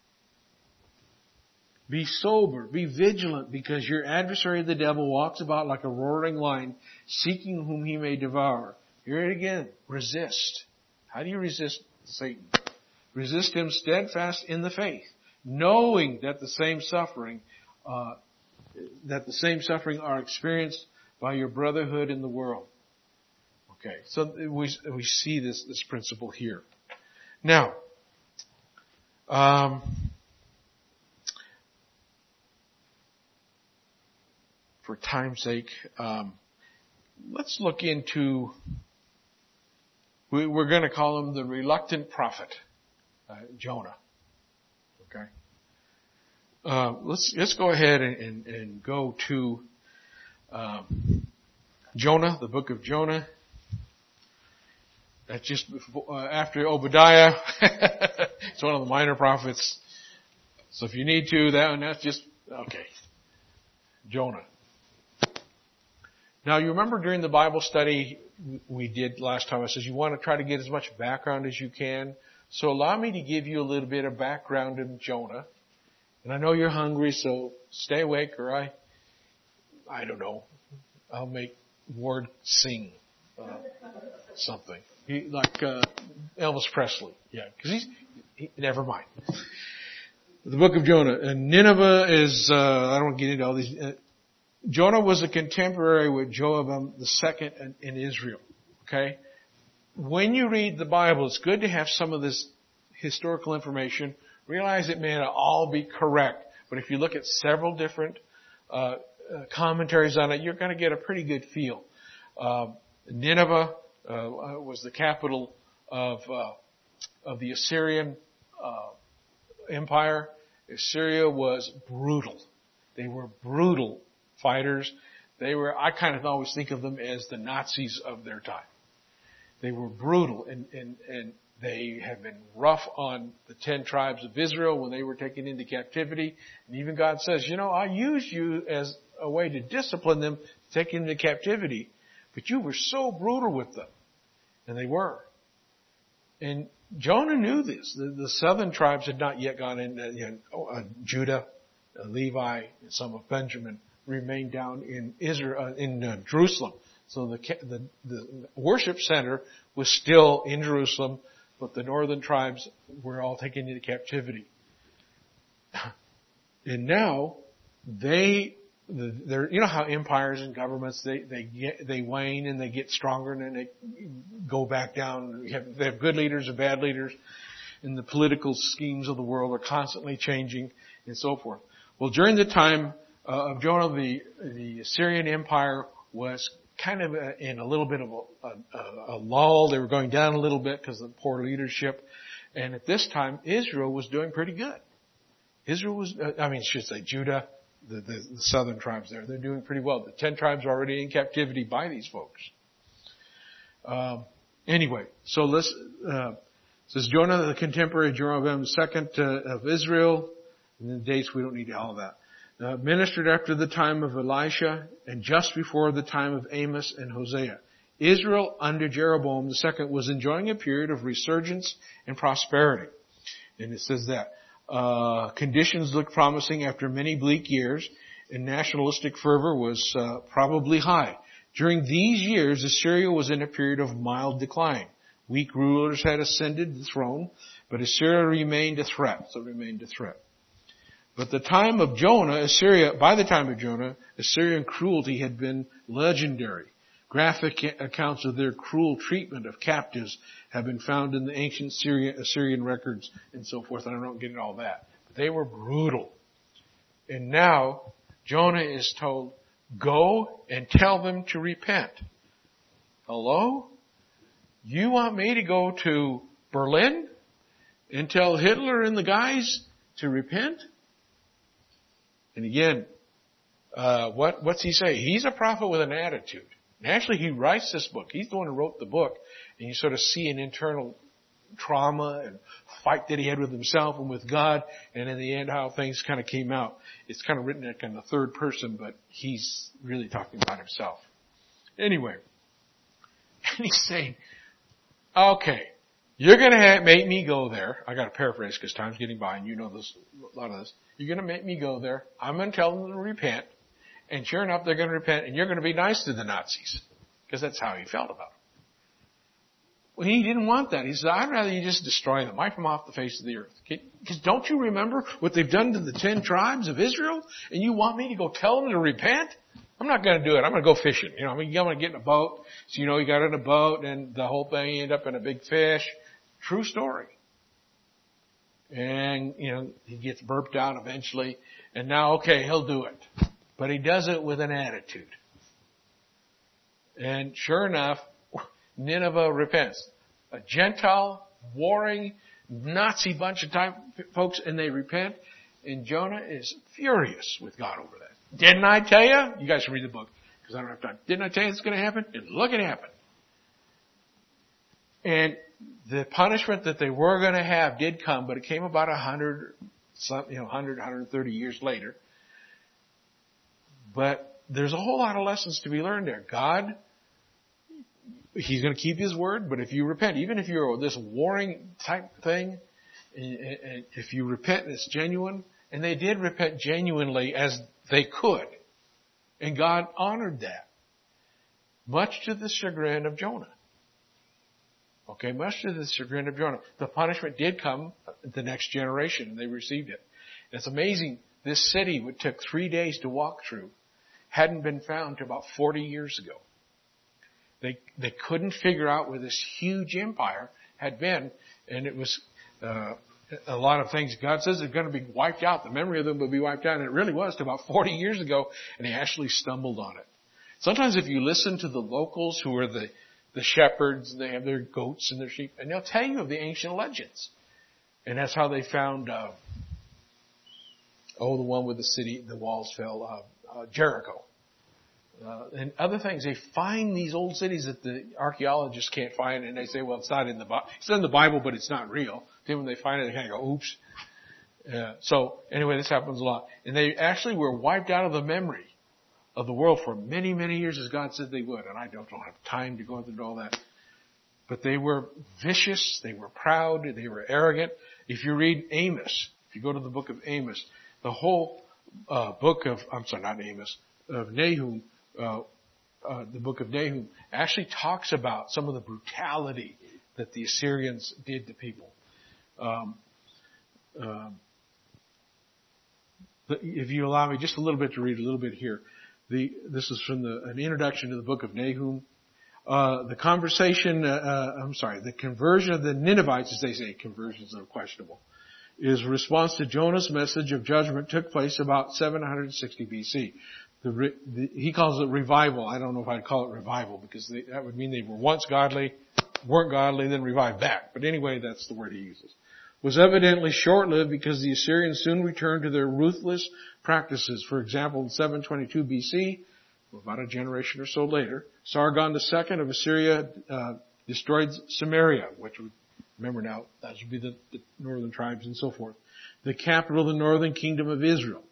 Be sober, be vigilant, because your adversary the devil walks about like a roaring lion, seeking whom he may devour. Here it again, resist. How do you resist Satan? Resist him steadfast in the faith, knowing that the same suffering are experienced by your brotherhood in the world. Okay, so we see this principle here. Now, for time's sake, let's look into, we're going to call him the reluctant prophet, Jonah. Okay? Let's go ahead and go to Jonah, the book of Jonah. That's just after Obadiah. It's one of the minor prophets. So if you need to, that's just, okay. Jonah. Now you remember during the Bible study we did last time, I says you want to try to get as much background as you can So allow me to give you a little bit of background in Jonah. And I know you're hungry, so stay awake or I don't know. I'll make Ward sing something. Like Elvis Presley. Yeah, because never mind. The book of Jonah. And Nineveh is, I don't want to get into all these. Jonah was a contemporary with Jeroboam II in Israel. Okay? When you read the Bible, it's good to have some of this historical information. Realize it may not all be correct, but if you look at several different commentaries on it, you're going to get a pretty good feel. Nineveh was the capital of the Assyrian Empire. Assyria was brutal. They were brutal fighters. I kind of always think of them as the Nazis of their time. They were brutal and they have been rough on the 10 tribes of Israel when they were taken into captivity. And even God says, I used you as a way to discipline them, to take them into captivity. But you were so brutal with them. And they were. And Jonah knew this. The southern tribes had not yet gone in. Judah, Levi, and some of Benjamin remained down in Israel, in Jerusalem. So the worship center was still in Jerusalem, but the northern tribes were all taken into captivity. And now they're, how empires and governments, they wane and they get stronger and then they go back down. They have good leaders and bad leaders, and the political schemes of the world are constantly changing and so forth. Well, during the time of Jonah, the Assyrian Empire was kind of in a little bit of a lull. They were going down a little bit because of poor leadership. And at this time, Israel was doing pretty good. Judah, the southern tribes there, they're doing pretty well. The 10 tribes are already in captivity by these folks. Anyway, so says Jonah, the contemporary Jeroboam II of Israel. And the dates, we don't need all of that. Ministered after the time of Elisha and just before the time of Amos and Hosea. Israel under Jeroboam II was enjoying a period of resurgence and prosperity. And it says that conditions looked promising after many bleak years, and nationalistic fervor was probably high. During these years, Assyria was in a period of mild decline. Weak rulers had ascended the throne, but Assyria remained a threat. But by the time of Jonah, Assyrian cruelty had been legendary. Graphic accounts of their cruel treatment of captives have been found in the ancient Assyrian records and so forth. And I don't get into all that. But they were brutal. And now Jonah is told, go and tell them to repent. Hello? You want me to go to Berlin and tell Hitler and the guys to repent? And again, what's he say? He's a prophet with an attitude. And actually, he writes this book. He's the one who wrote the book. And you sort of see an internal trauma and fight that he had with himself and with God. And in the end, how things kind of came out. It's kind of written in kind of third person, but he's really talking about himself. Anyway, and he's saying, okay, you're going to make me go there. I got to paraphrase because time's getting by, and you know this, a lot of this. You're going to make me go there. I'm going to tell them to repent. And sure enough, they're going to repent, and you're going to be nice to the Nazis. Because that's how he felt about it. Well, he didn't want that. He said, I'd rather you just destroy them, wipe them off the face of the earth. Because don't you remember what they've done to the 10 tribes of Israel? And you want me to go tell them to repent? I'm not going to do it. I'm going to go fishing. I'm going to get in a boat. So, you got in a boat, and the whole thing ended up in a big fish. True story. And, he gets burped out eventually. And now, okay, he'll do it. But he does it with an attitude. And sure enough, Nineveh repents. A Gentile, warring, Nazi bunch of folks, and they repent. And Jonah is furious with God over that. Didn't I tell you? You guys should read the book, because I don't have time. Didn't I tell you it's going to happen? And look, it happened. And the punishment that they were going to have did come, but it came about 130 years later. But there's a whole lot of lessons to be learned there. God, He's going to keep His word, but if you repent, even if you're this warring type thing, and if you repent and it's genuine, and they did repent genuinely as they could, and God honored that, much to the chagrin of Jonah. Okay, much to the chagrin of Jonah. The punishment did come the next generation, and they received it. And it's amazing, this city, which took 3 days to walk through, hadn't been found until about 40 years ago. They couldn't figure out where this huge empire had been, and it was a lot of things. God says they're going to be wiped out. The memory of them will be wiped out, and it really was to about 40 years ago, and they actually stumbled on it. Sometimes if you listen to the locals who are the shepherds, they have their goats and their sheep, and they'll tell you of the ancient legends. And that's how they found, the one with the walls fell, Jericho. And other things. They find these old cities that the archaeologists can't find, and they say, well, it's not in the Bible. It's in the Bible, but it's not real. Then when they find it, they kind of go, oops. So anyway, this happens a lot. And they actually were wiped out of the memory of the world for many, many years, as God said they would. And I don't have time to go through all that. But they were vicious, they were proud, they were arrogant. If you read Amos, if you go to the book of Amos, the whole book of Nahum, the book of Nahum actually talks about some of the brutality that the Assyrians did to people. If you allow me just a little bit to read a little bit here. This is from an introduction to the book of Nahum. The conversion of the Ninevites, as they say, conversions are questionable, is a response to Jonah's message of judgment took place about 760 BC. He calls it revival. I don't know if I'd call it revival because that would mean they were once godly, weren't godly, then revived back. But anyway, that's the word he uses. Was evidently short-lived because the Assyrians soon returned to their ruthless practices. For example, in 722 BC, about a generation or so later, Sargon II of Assyria destroyed Samaria, which would, remember now, that would be the northern tribes and so forth. The capital of the northern kingdom of Israel.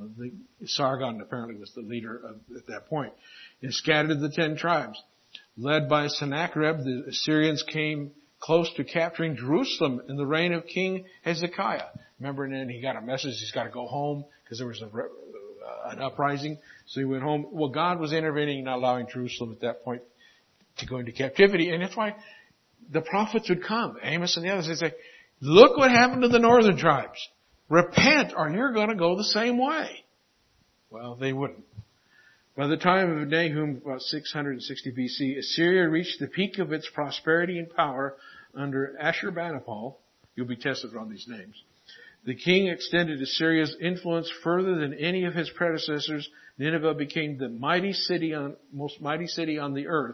Sargon apparently was the leader at that point. And scattered the 10 tribes. Led by Sennacherib, the Assyrians came close to capturing Jerusalem in the reign of King Hezekiah. Remember, and then he got a message he's got to go home because there was an uprising. So he went home. Well, God was intervening, not allowing Jerusalem at that point to go into captivity. And that's why the prophets would come, Amos and the others, they'd say, look what happened to the northern tribes. Repent or you're going to go the same way. Well, they wouldn't. By the time of Nahum, about 660 BC, Assyria reached the peak of its prosperity and power under Ashurbanipal. You'll be tested on these names. The king extended Assyria's influence further than any of his predecessors. Nineveh became the most mighty city on the earth.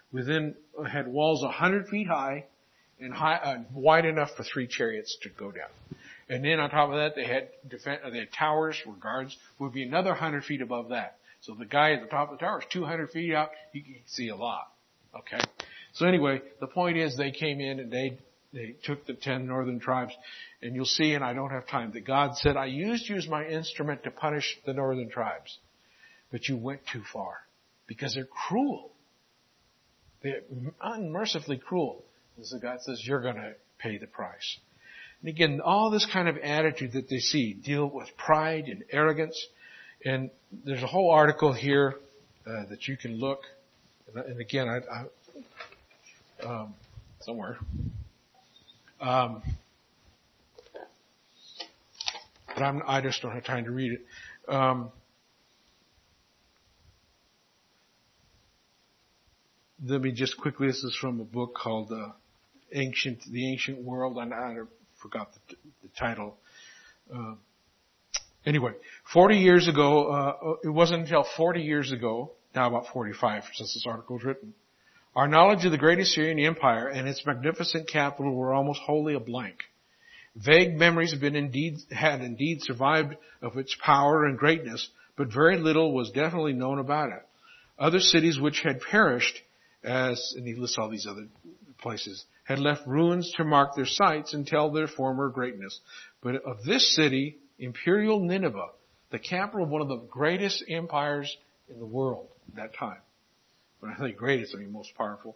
Had walls 100 feet high and wide enough for 3 chariots to go down. And then on top of that, they had towers where guards would be another 100 feet above that. So the guy at the top of the tower is 200 feet out. He can see a lot. Okay. So anyway, the point is they came in and they took the 10 northern tribes. And you'll see, and I don't have time, that God said, I used you as my instrument to punish the northern tribes. But you went too far. Because they're cruel. They're unmercifully cruel. And so God says, you're going to pay the price. And again, all this kind of attitude that they see deal with pride and arrogance. And there's a whole article here that you can look. And again, somewhere. But I just don't have time to read it. Let me just quickly, this is from a book called The Ancient World, and I forgot the title. Anyway, 40 years ago, it wasn't until 40 years ago, now about 45 since this article was written, our knowledge of the great Assyrian Empire and its magnificent capital were almost wholly a blank. Vague memories had indeed survived of its power and greatness, but very little was definitely known about it. Other cities which had perished, and he lists all these other places, had left ruins to mark their sites and tell their former greatness. But of this city, Imperial Nineveh, the capital of one of the greatest empires in the world at that time. When I say greatest, I mean most powerful.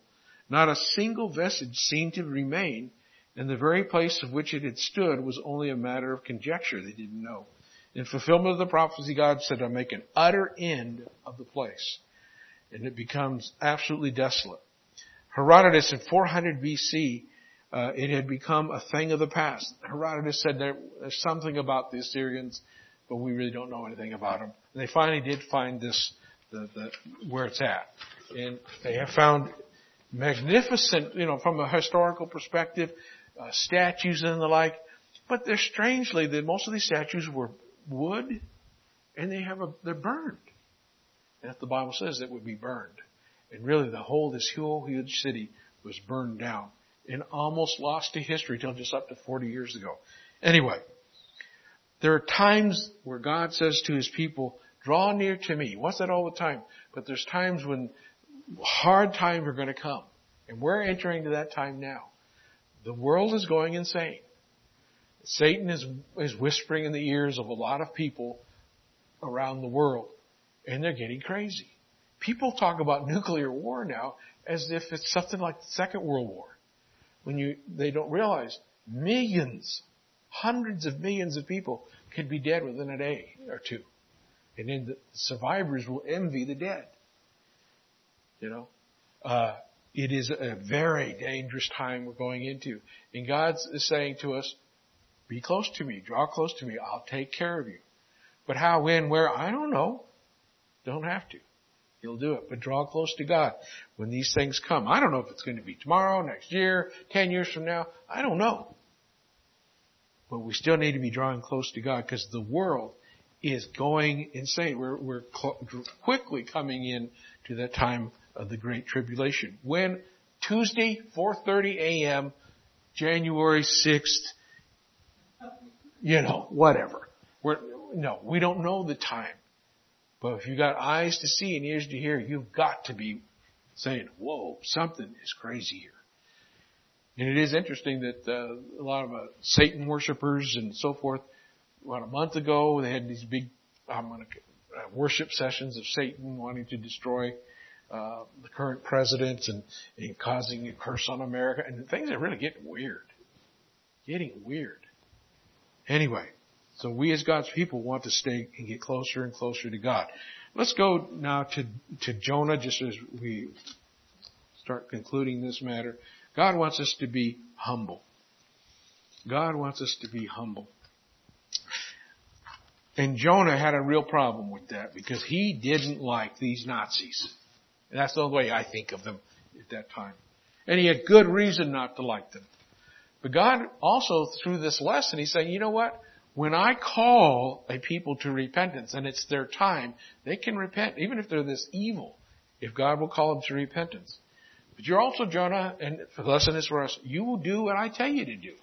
Not a single vestige seemed to remain, and the very place of which it had stood was only a matter of conjecture. They didn't know. In fulfillment of the prophecy, God said, I'll make an utter end of the place. And it becomes absolutely desolate. Herodotus in 400 BC, it had become a thing of the past. Herodotus said there's something about the Assyrians, but we really don't know anything about them. And they finally did find this, where it's at. And they have found magnificent, from a historical perspective, statues and the like. But they're strangely that most of these statues were wood, and they're burned. And if the Bible says it would be burned. And really this whole huge city was burned down and almost lost to history till just up to 40 years ago. Anyway, there are times where God says to His people, draw near to me. He wants that all the time. But there's times when hard times are going to come. And we're entering to that time now. The world is going insane. Satan is whispering in the ears of a lot of people around the world. And they're getting crazy. People talk about nuclear war now as if it's something like the Second World War. They don't realize millions, hundreds of millions of people could be dead within a day or two. And then the survivors will envy the dead. It is a very dangerous time we're going into. And God is saying to us, be close to me, draw close to me, I'll take care of you. But how, when, where, I don't know. Don't have to. He'll do it. But draw close to God when these things come. I don't know if it's going to be tomorrow, next year, 10 years from now. I don't know. But we still need to be drawing close to God because the world is going insane. We're quickly coming in to that time of the Great Tribulation. When Tuesday, 4:30 a.m., January 6th, whatever. We don't know the time. But if you've got eyes to see and ears to hear, you've got to be saying, whoa, something is crazy here. And it is interesting that a lot of Satan worshipers and so forth, about a month ago, they had these big worship sessions of Satan wanting to destroy the current president and causing a curse on America. And things are really getting weird. Anyway. So we as God's people want to stay and get closer and closer to God. Let's go now to Jonah just as we start concluding this matter. God wants us to be humble. God wants us to be humble. And Jonah had a real problem with that because he didn't like these Nazis. And that's the only way I think of them at that time. And he had good reason not to like them. But God also, through this lesson, He's saying, you know what? When I call a people to repentance and it's their time, they can repent, even if they're this evil, if God will call them to repentance. But you're also, Jonah, and the lesson is for us, you will do what I tell you to do.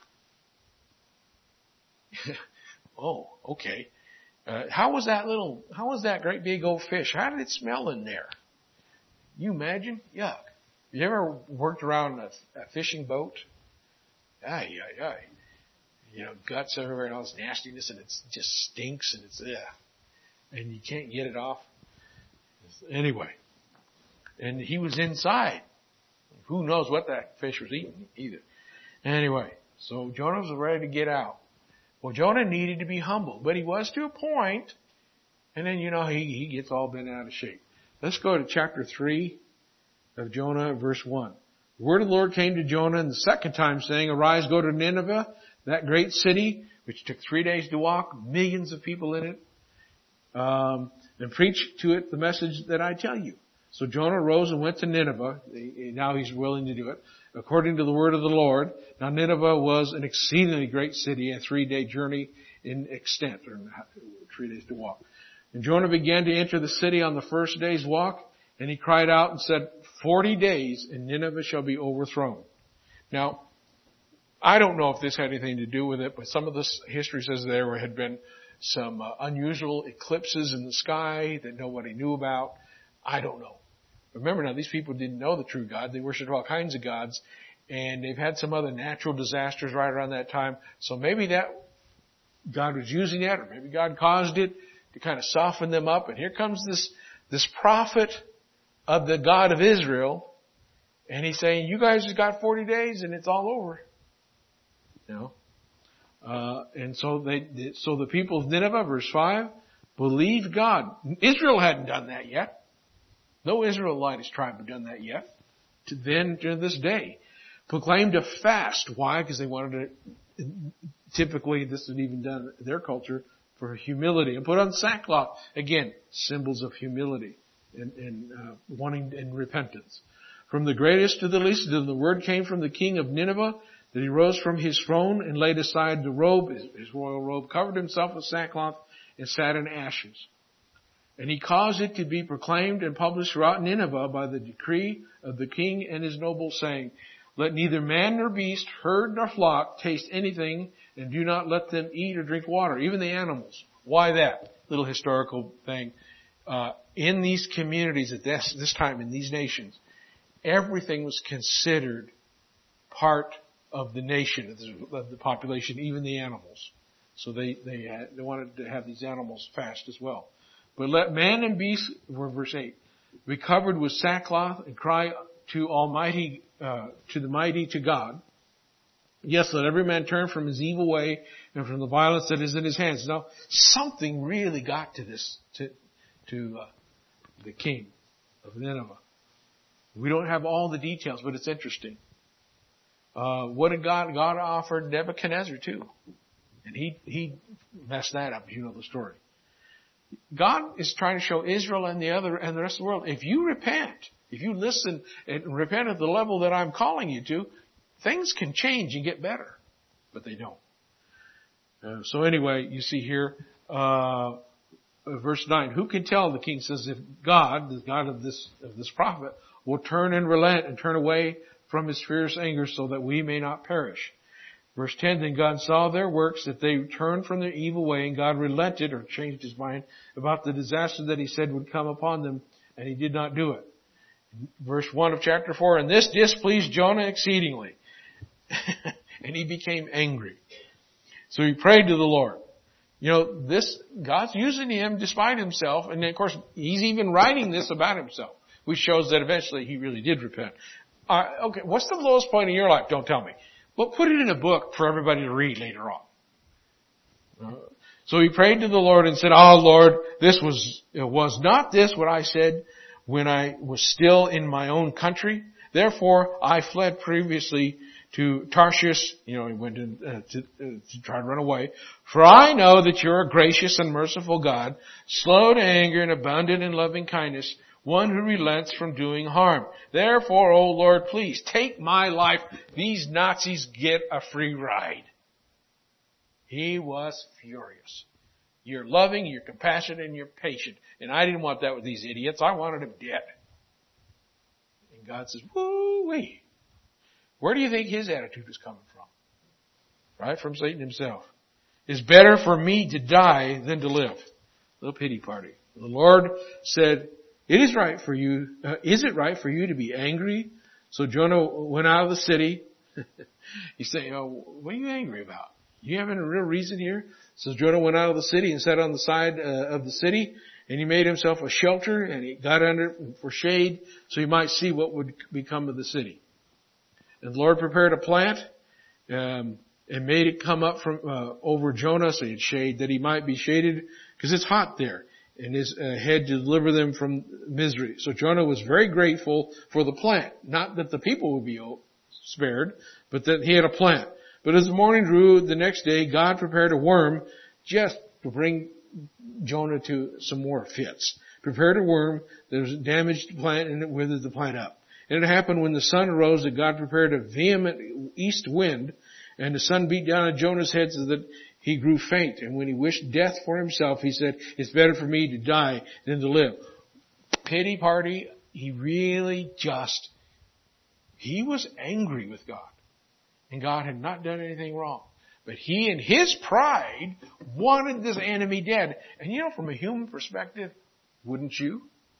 Oh, okay. How was that great big old fish? How did it smell in there? You imagine? Yuck. You ever worked around a fishing boat? Ay. Guts everywhere and all this nastiness, and it just stinks, and you can't get it off. Anyway, and he was inside. Who knows what that fish was eating either. Anyway, so Jonah was ready to get out. Well, Jonah needed to be humble, but he was to a point, and then he gets all bent out of shape. Let's go to chapter 3 of Jonah, verse 1. The word of the Lord came to Jonah the second time, saying, Arise, go to Nineveh, that great city, which took 3 days to walk, millions of people in it, and preach to it the message that I tell you. So Jonah rose and went to Nineveh. Now he's willing to do it, according to the word of the Lord. Now Nineveh was an exceedingly great city, a 3-day journey in extent, or 3 days to walk. And Jonah began to enter the city on the first day's walk, and he cried out and said, 40 days and Nineveh shall be overthrown. Now, I don't know if this had anything to do with it, but some of this history says there had been some unusual eclipses in the sky that nobody knew about. I don't know. Remember now, these people didn't know the true God. They worshiped all kinds of gods, and they've had some other natural disasters right around that time. So maybe that God was using that, or maybe God caused it to kind of soften them up. And here comes this prophet of the God of Israel, And he's saying, you guys have got 40 days and it's all over. You know? And so the people of Nineveh, verse 5, believed God. Israel hadn't done that yet. No Israelite tribe had done that yet. To this day. Proclaimed a fast. Why? Because they wanted to, typically this was even done in their culture, for humility. And put on sackcloth. Again, symbols of humility and wanting and repentance. From the greatest to the least, the word came from the king of Nineveh that he rose from his throne and laid aside the robe, his royal robe, covered himself with sackcloth and sat in ashes. And he caused it to be proclaimed and published throughout Nineveh by the decree of the king and his nobles, saying, let neither man nor beast, herd nor flock taste anything, and do not let them eat or drink water, even the animals. Why that? Little historical thing. In these communities at this time, in these nations, everything was considered part of the nation, of the population, even the animals. So they wanted to have these animals fast as well. But let man and beast, verse 8, be covered with sackcloth and cry to the mighty to God. Yes, let every man turn from his evil way and from the violence that is in his hands. Now, something really got to this, to the king of Nineveh. We don't have all the details, but it's interesting. What did God offered Nebuchadnezzar too? And he messed that up. You know the story. God is trying to show Israel and the rest of the world, if you repent, if you listen and repent at the level that I'm calling you to, things can change and get better. But they don't. So anyway, you see here, verse 9, who can tell, the king says, if God, the God of this prophet, will turn and relent and turn away from his fierce anger so that we may not perish. Verse 10, then God saw their works, that they turned from their evil way, and God relented or changed his mind about the disaster that he said would come upon them, and he did not do it. Verse 1 of chapter 4, and this displeased Jonah exceedingly, and he became angry. So he prayed to the Lord. You know, God's using him despite himself, and of course, he's even writing this about himself, which shows that eventually he really did repent. Okay, what's the lowest point in your life? Don't tell me. But put it in a book for everybody to read later on. So he prayed to the Lord and said, oh Lord, was not this what I said when I was still in my own country? Therefore I fled previously to Tarshish. You know, he went to try to run away. For I know that you're a gracious and merciful God, slow to anger and abundant in loving kindness, one who relents from doing harm. Therefore, O Lord, please take my life. These Nazis get a free ride. He was furious. You're loving, you're compassionate, and you're patient. And I didn't want that with these idiots. I wanted them dead. And God says, woo-wee. Where do you think his attitude was coming from? Right? From Satan himself. It's better for me to die than to live. Little pity party. The Lord said, is it right for you to be angry? So Jonah went out of the city. He's saying, what are you angry about? You having a real reason here? So Jonah went out of the city and sat on the side of the city, and he made himself a shelter, and he got under it for shade, so he might see what would become of the city. And the Lord prepared a plant, and made it come up from over Jonah, so he had shade, that he might be shaded, because it's hot there. And his head to deliver them from misery. So Jonah was very grateful for the plant. Not that the people would be spared, but that he had a plant. But as the morning drew the next day, God prepared a worm just to bring Jonah to some more fits. Prepared a worm that was damaged the plant and it withered the plant up. And it happened when the sun arose that God prepared a vehement east wind, and the sun beat down on Jonah's head so that he grew faint, and when he wished death for himself, he said, it's better for me to die than to live. Pity party, he was angry with God. And God had not done anything wrong. But he in his pride wanted this enemy dead. And you know, from a human perspective, wouldn't you?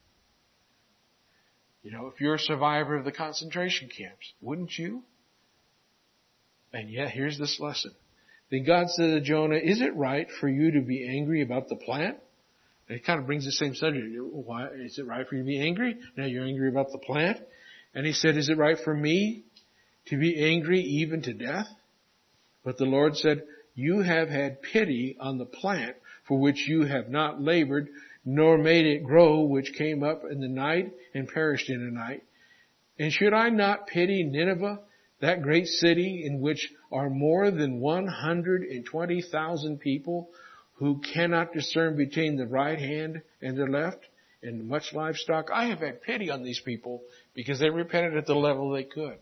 You know, if you're a survivor of the concentration camps, wouldn't you? And yet, here's this lesson. Then God said to Jonah, is it right for you to be angry about the plant? And it kind of brings the same subject. Why is it right for you to be angry? Now you're angry about the plant. And he said, is it right for me to be angry even to death? But the Lord said, you have had pity on the plant for which you have not labored, nor made it grow, which came up in the night and perished in a night. And should I not pity Nineveh, that great city in which are more than 120,000 people who cannot discern between the right hand and the left, and much livestock? I have had pity on these people because they repented at the level they could.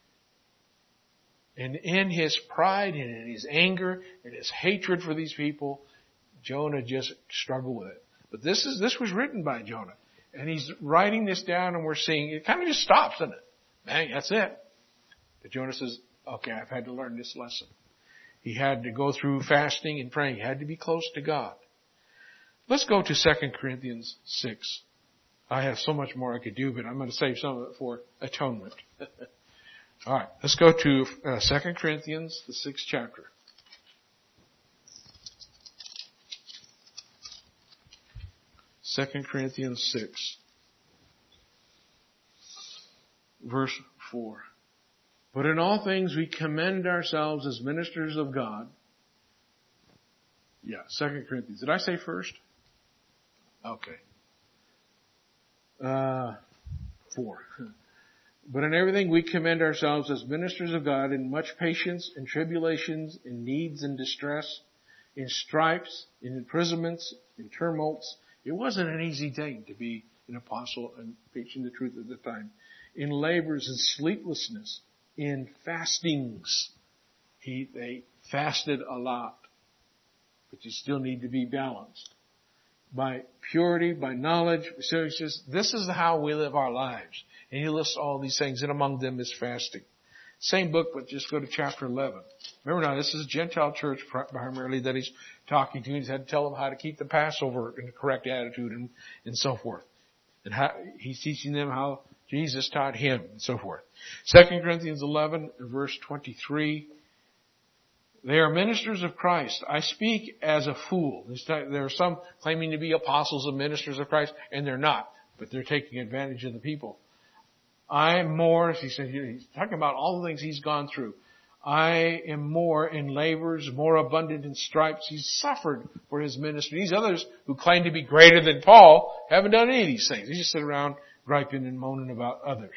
And in his pride and in his anger and his hatred for these people, Jonah just struggled with it. But this was written by Jonah. And he's writing this down, and we're seeing it kind of just stops, doesn't it? Bang, that's it. But Jonah says, okay, I've had to learn this lesson. He had to go through fasting and praying. He had to be close to God. Let's go to 2 Corinthians 6. I have so much more I could do, but I'm going to save some of it for atonement. All right, let's go to 2 Corinthians, the 6th chapter. Second Corinthians 6, verse 4. But in all things we commend ourselves as ministers of God. 2 Corinthians. Did I say first? Okay. 4. But in everything we commend ourselves as ministers of God in much patience, in tribulations, in needs and distress, in stripes, in imprisonments, in tumults. It wasn't an easy thing to be an apostle and preaching the truth at the time. In labors and sleeplessness, in fastings. They fasted a lot, but you still need to be balanced. By purity, by knowledge. So he says, this is how we live our lives. And he lists all these things, and among them is fasting. Same book, but just go to chapter 11. Remember now, this is a Gentile church primarily that he's talking to. He's had to tell them how to keep the Passover in the correct attitude and so forth. And how he's teaching them how Jesus taught him and so forth. 2 Corinthians 11, verse 23. They are ministers of Christ. I speak as a fool. There are some claiming to be apostles and ministers of Christ, and they're not. But they're taking advantage of the people. I'm more, he said, he's talking about all the things he's gone through. I am more in labors, more abundant in stripes. He's suffered for his ministry. These others who claim to be greater than Paul haven't done any of these things. They just sit around griping and moaning about others.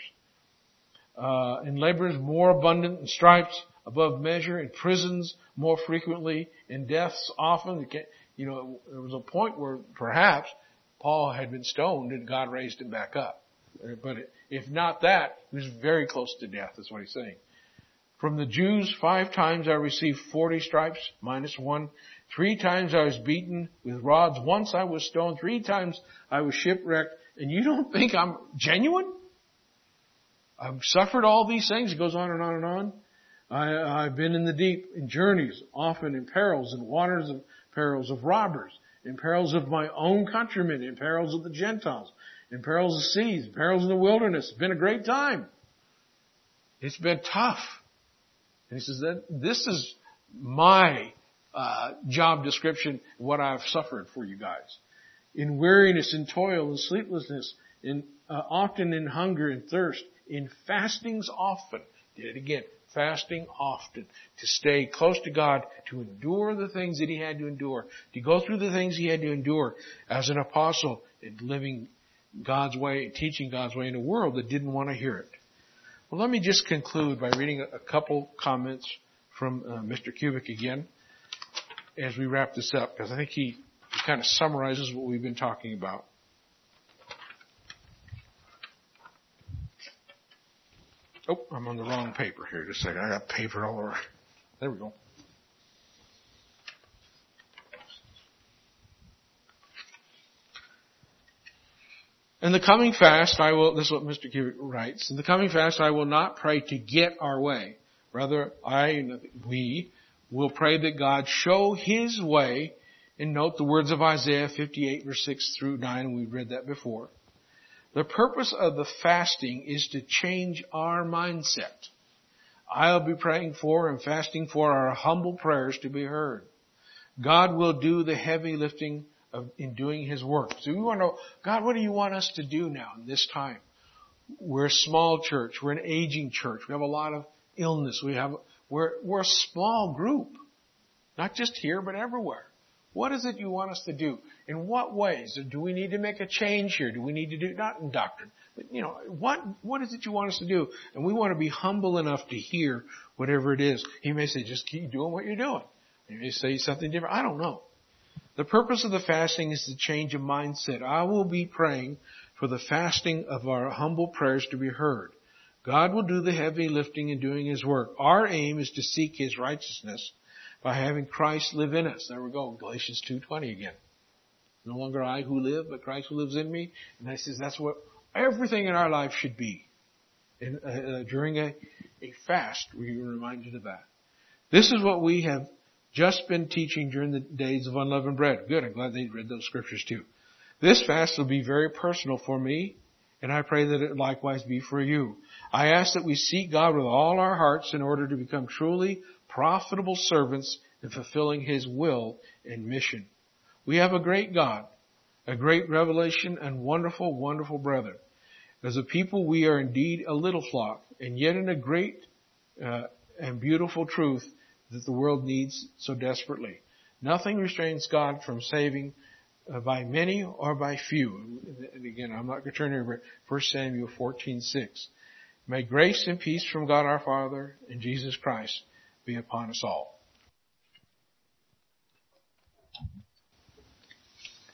In labors, more abundant in stripes, above measure, in prisons more frequently, in deaths often. There was a point where perhaps Paul had been stoned and God raised him back up. But if not that, he was very close to death, is what he's saying. From the Jews, 5 times I received 40 stripes, minus 1. 3 times I was beaten with rods. Once I was stoned. 3 times I was shipwrecked. And you don't think I'm genuine? I've suffered all these things. It goes on and on and on. I've been in the deep, in journeys, often in perils, in waters of perils of robbers, in perils of my own countrymen, in perils of the Gentiles, in perils of seas, in perils in the wilderness. It's been a great time. It's been tough. And he says that this is my job description, what I've suffered for you guys. In weariness, in toil, in sleeplessness, often in hunger and thirst, in fastings often. Did it again. Fasting often. To stay close to God, to endure the things that he had to endure, to go through the things he had to endure as an apostle in living God's way, teaching God's way in a world that didn't want to hear it. Well, let me just conclude by reading a couple comments from Mr. Kubik again as we wrap this up, because I think he kind of summarizes what we've been talking about. Oh, I'm on the wrong paper here. Just a second. I got paper all over. There we go. In the coming fast, this is what Mr. Kubik writes, in the coming fast I will not pray to get our way. Rather, we will pray that God show his way, and note the words of Isaiah 58 verse 6 through 9, and we've read that before. The purpose of the fasting is to change our mindset. I'll be praying for and fasting for our humble prayers to be heard. God will do the heavy lifting in doing his work. So we want to know, God, what do you want us to do now in this time? We're a small church. We're an aging church. We have a lot of illness. We're a small group. Not just here, but everywhere. What is it you want us to do? In what ways? Do we need to make a change here? Do we need to do, not in doctrine, but what is it you want us to do? And we want to be humble enough to hear whatever it is. He may say, just keep doing what you're doing. He may say something different. I don't know. The purpose of the fasting is to change a mindset. I will be praying for the fasting of our humble prayers to be heard. God will do the heavy lifting in doing His work. Our aim is to seek His righteousness by having Christ live in us. There we go, Galatians 2:20 again. No longer I who live, but Christ who lives in me. And He says that's what everything in our life should be. And during a fast, we are reminded of that. This is what we have just been teaching during the days of unleavened bread. Good, I'm glad they read those scriptures too. This fast will be very personal for me, and I pray that it likewise be for you. I ask that we seek God with all our hearts in order to become truly profitable servants in fulfilling His will and mission. We have a great God, a great revelation, and wonderful, wonderful brethren. As a people, we are indeed a little flock, and yet in a great and beautiful truth that the world needs so desperately. Nothing restrains God from saving by many or by few. And again, I'm not going to turn here, but 1 Samuel 14:6. May grace and peace from God our Father and Jesus Christ be upon us all.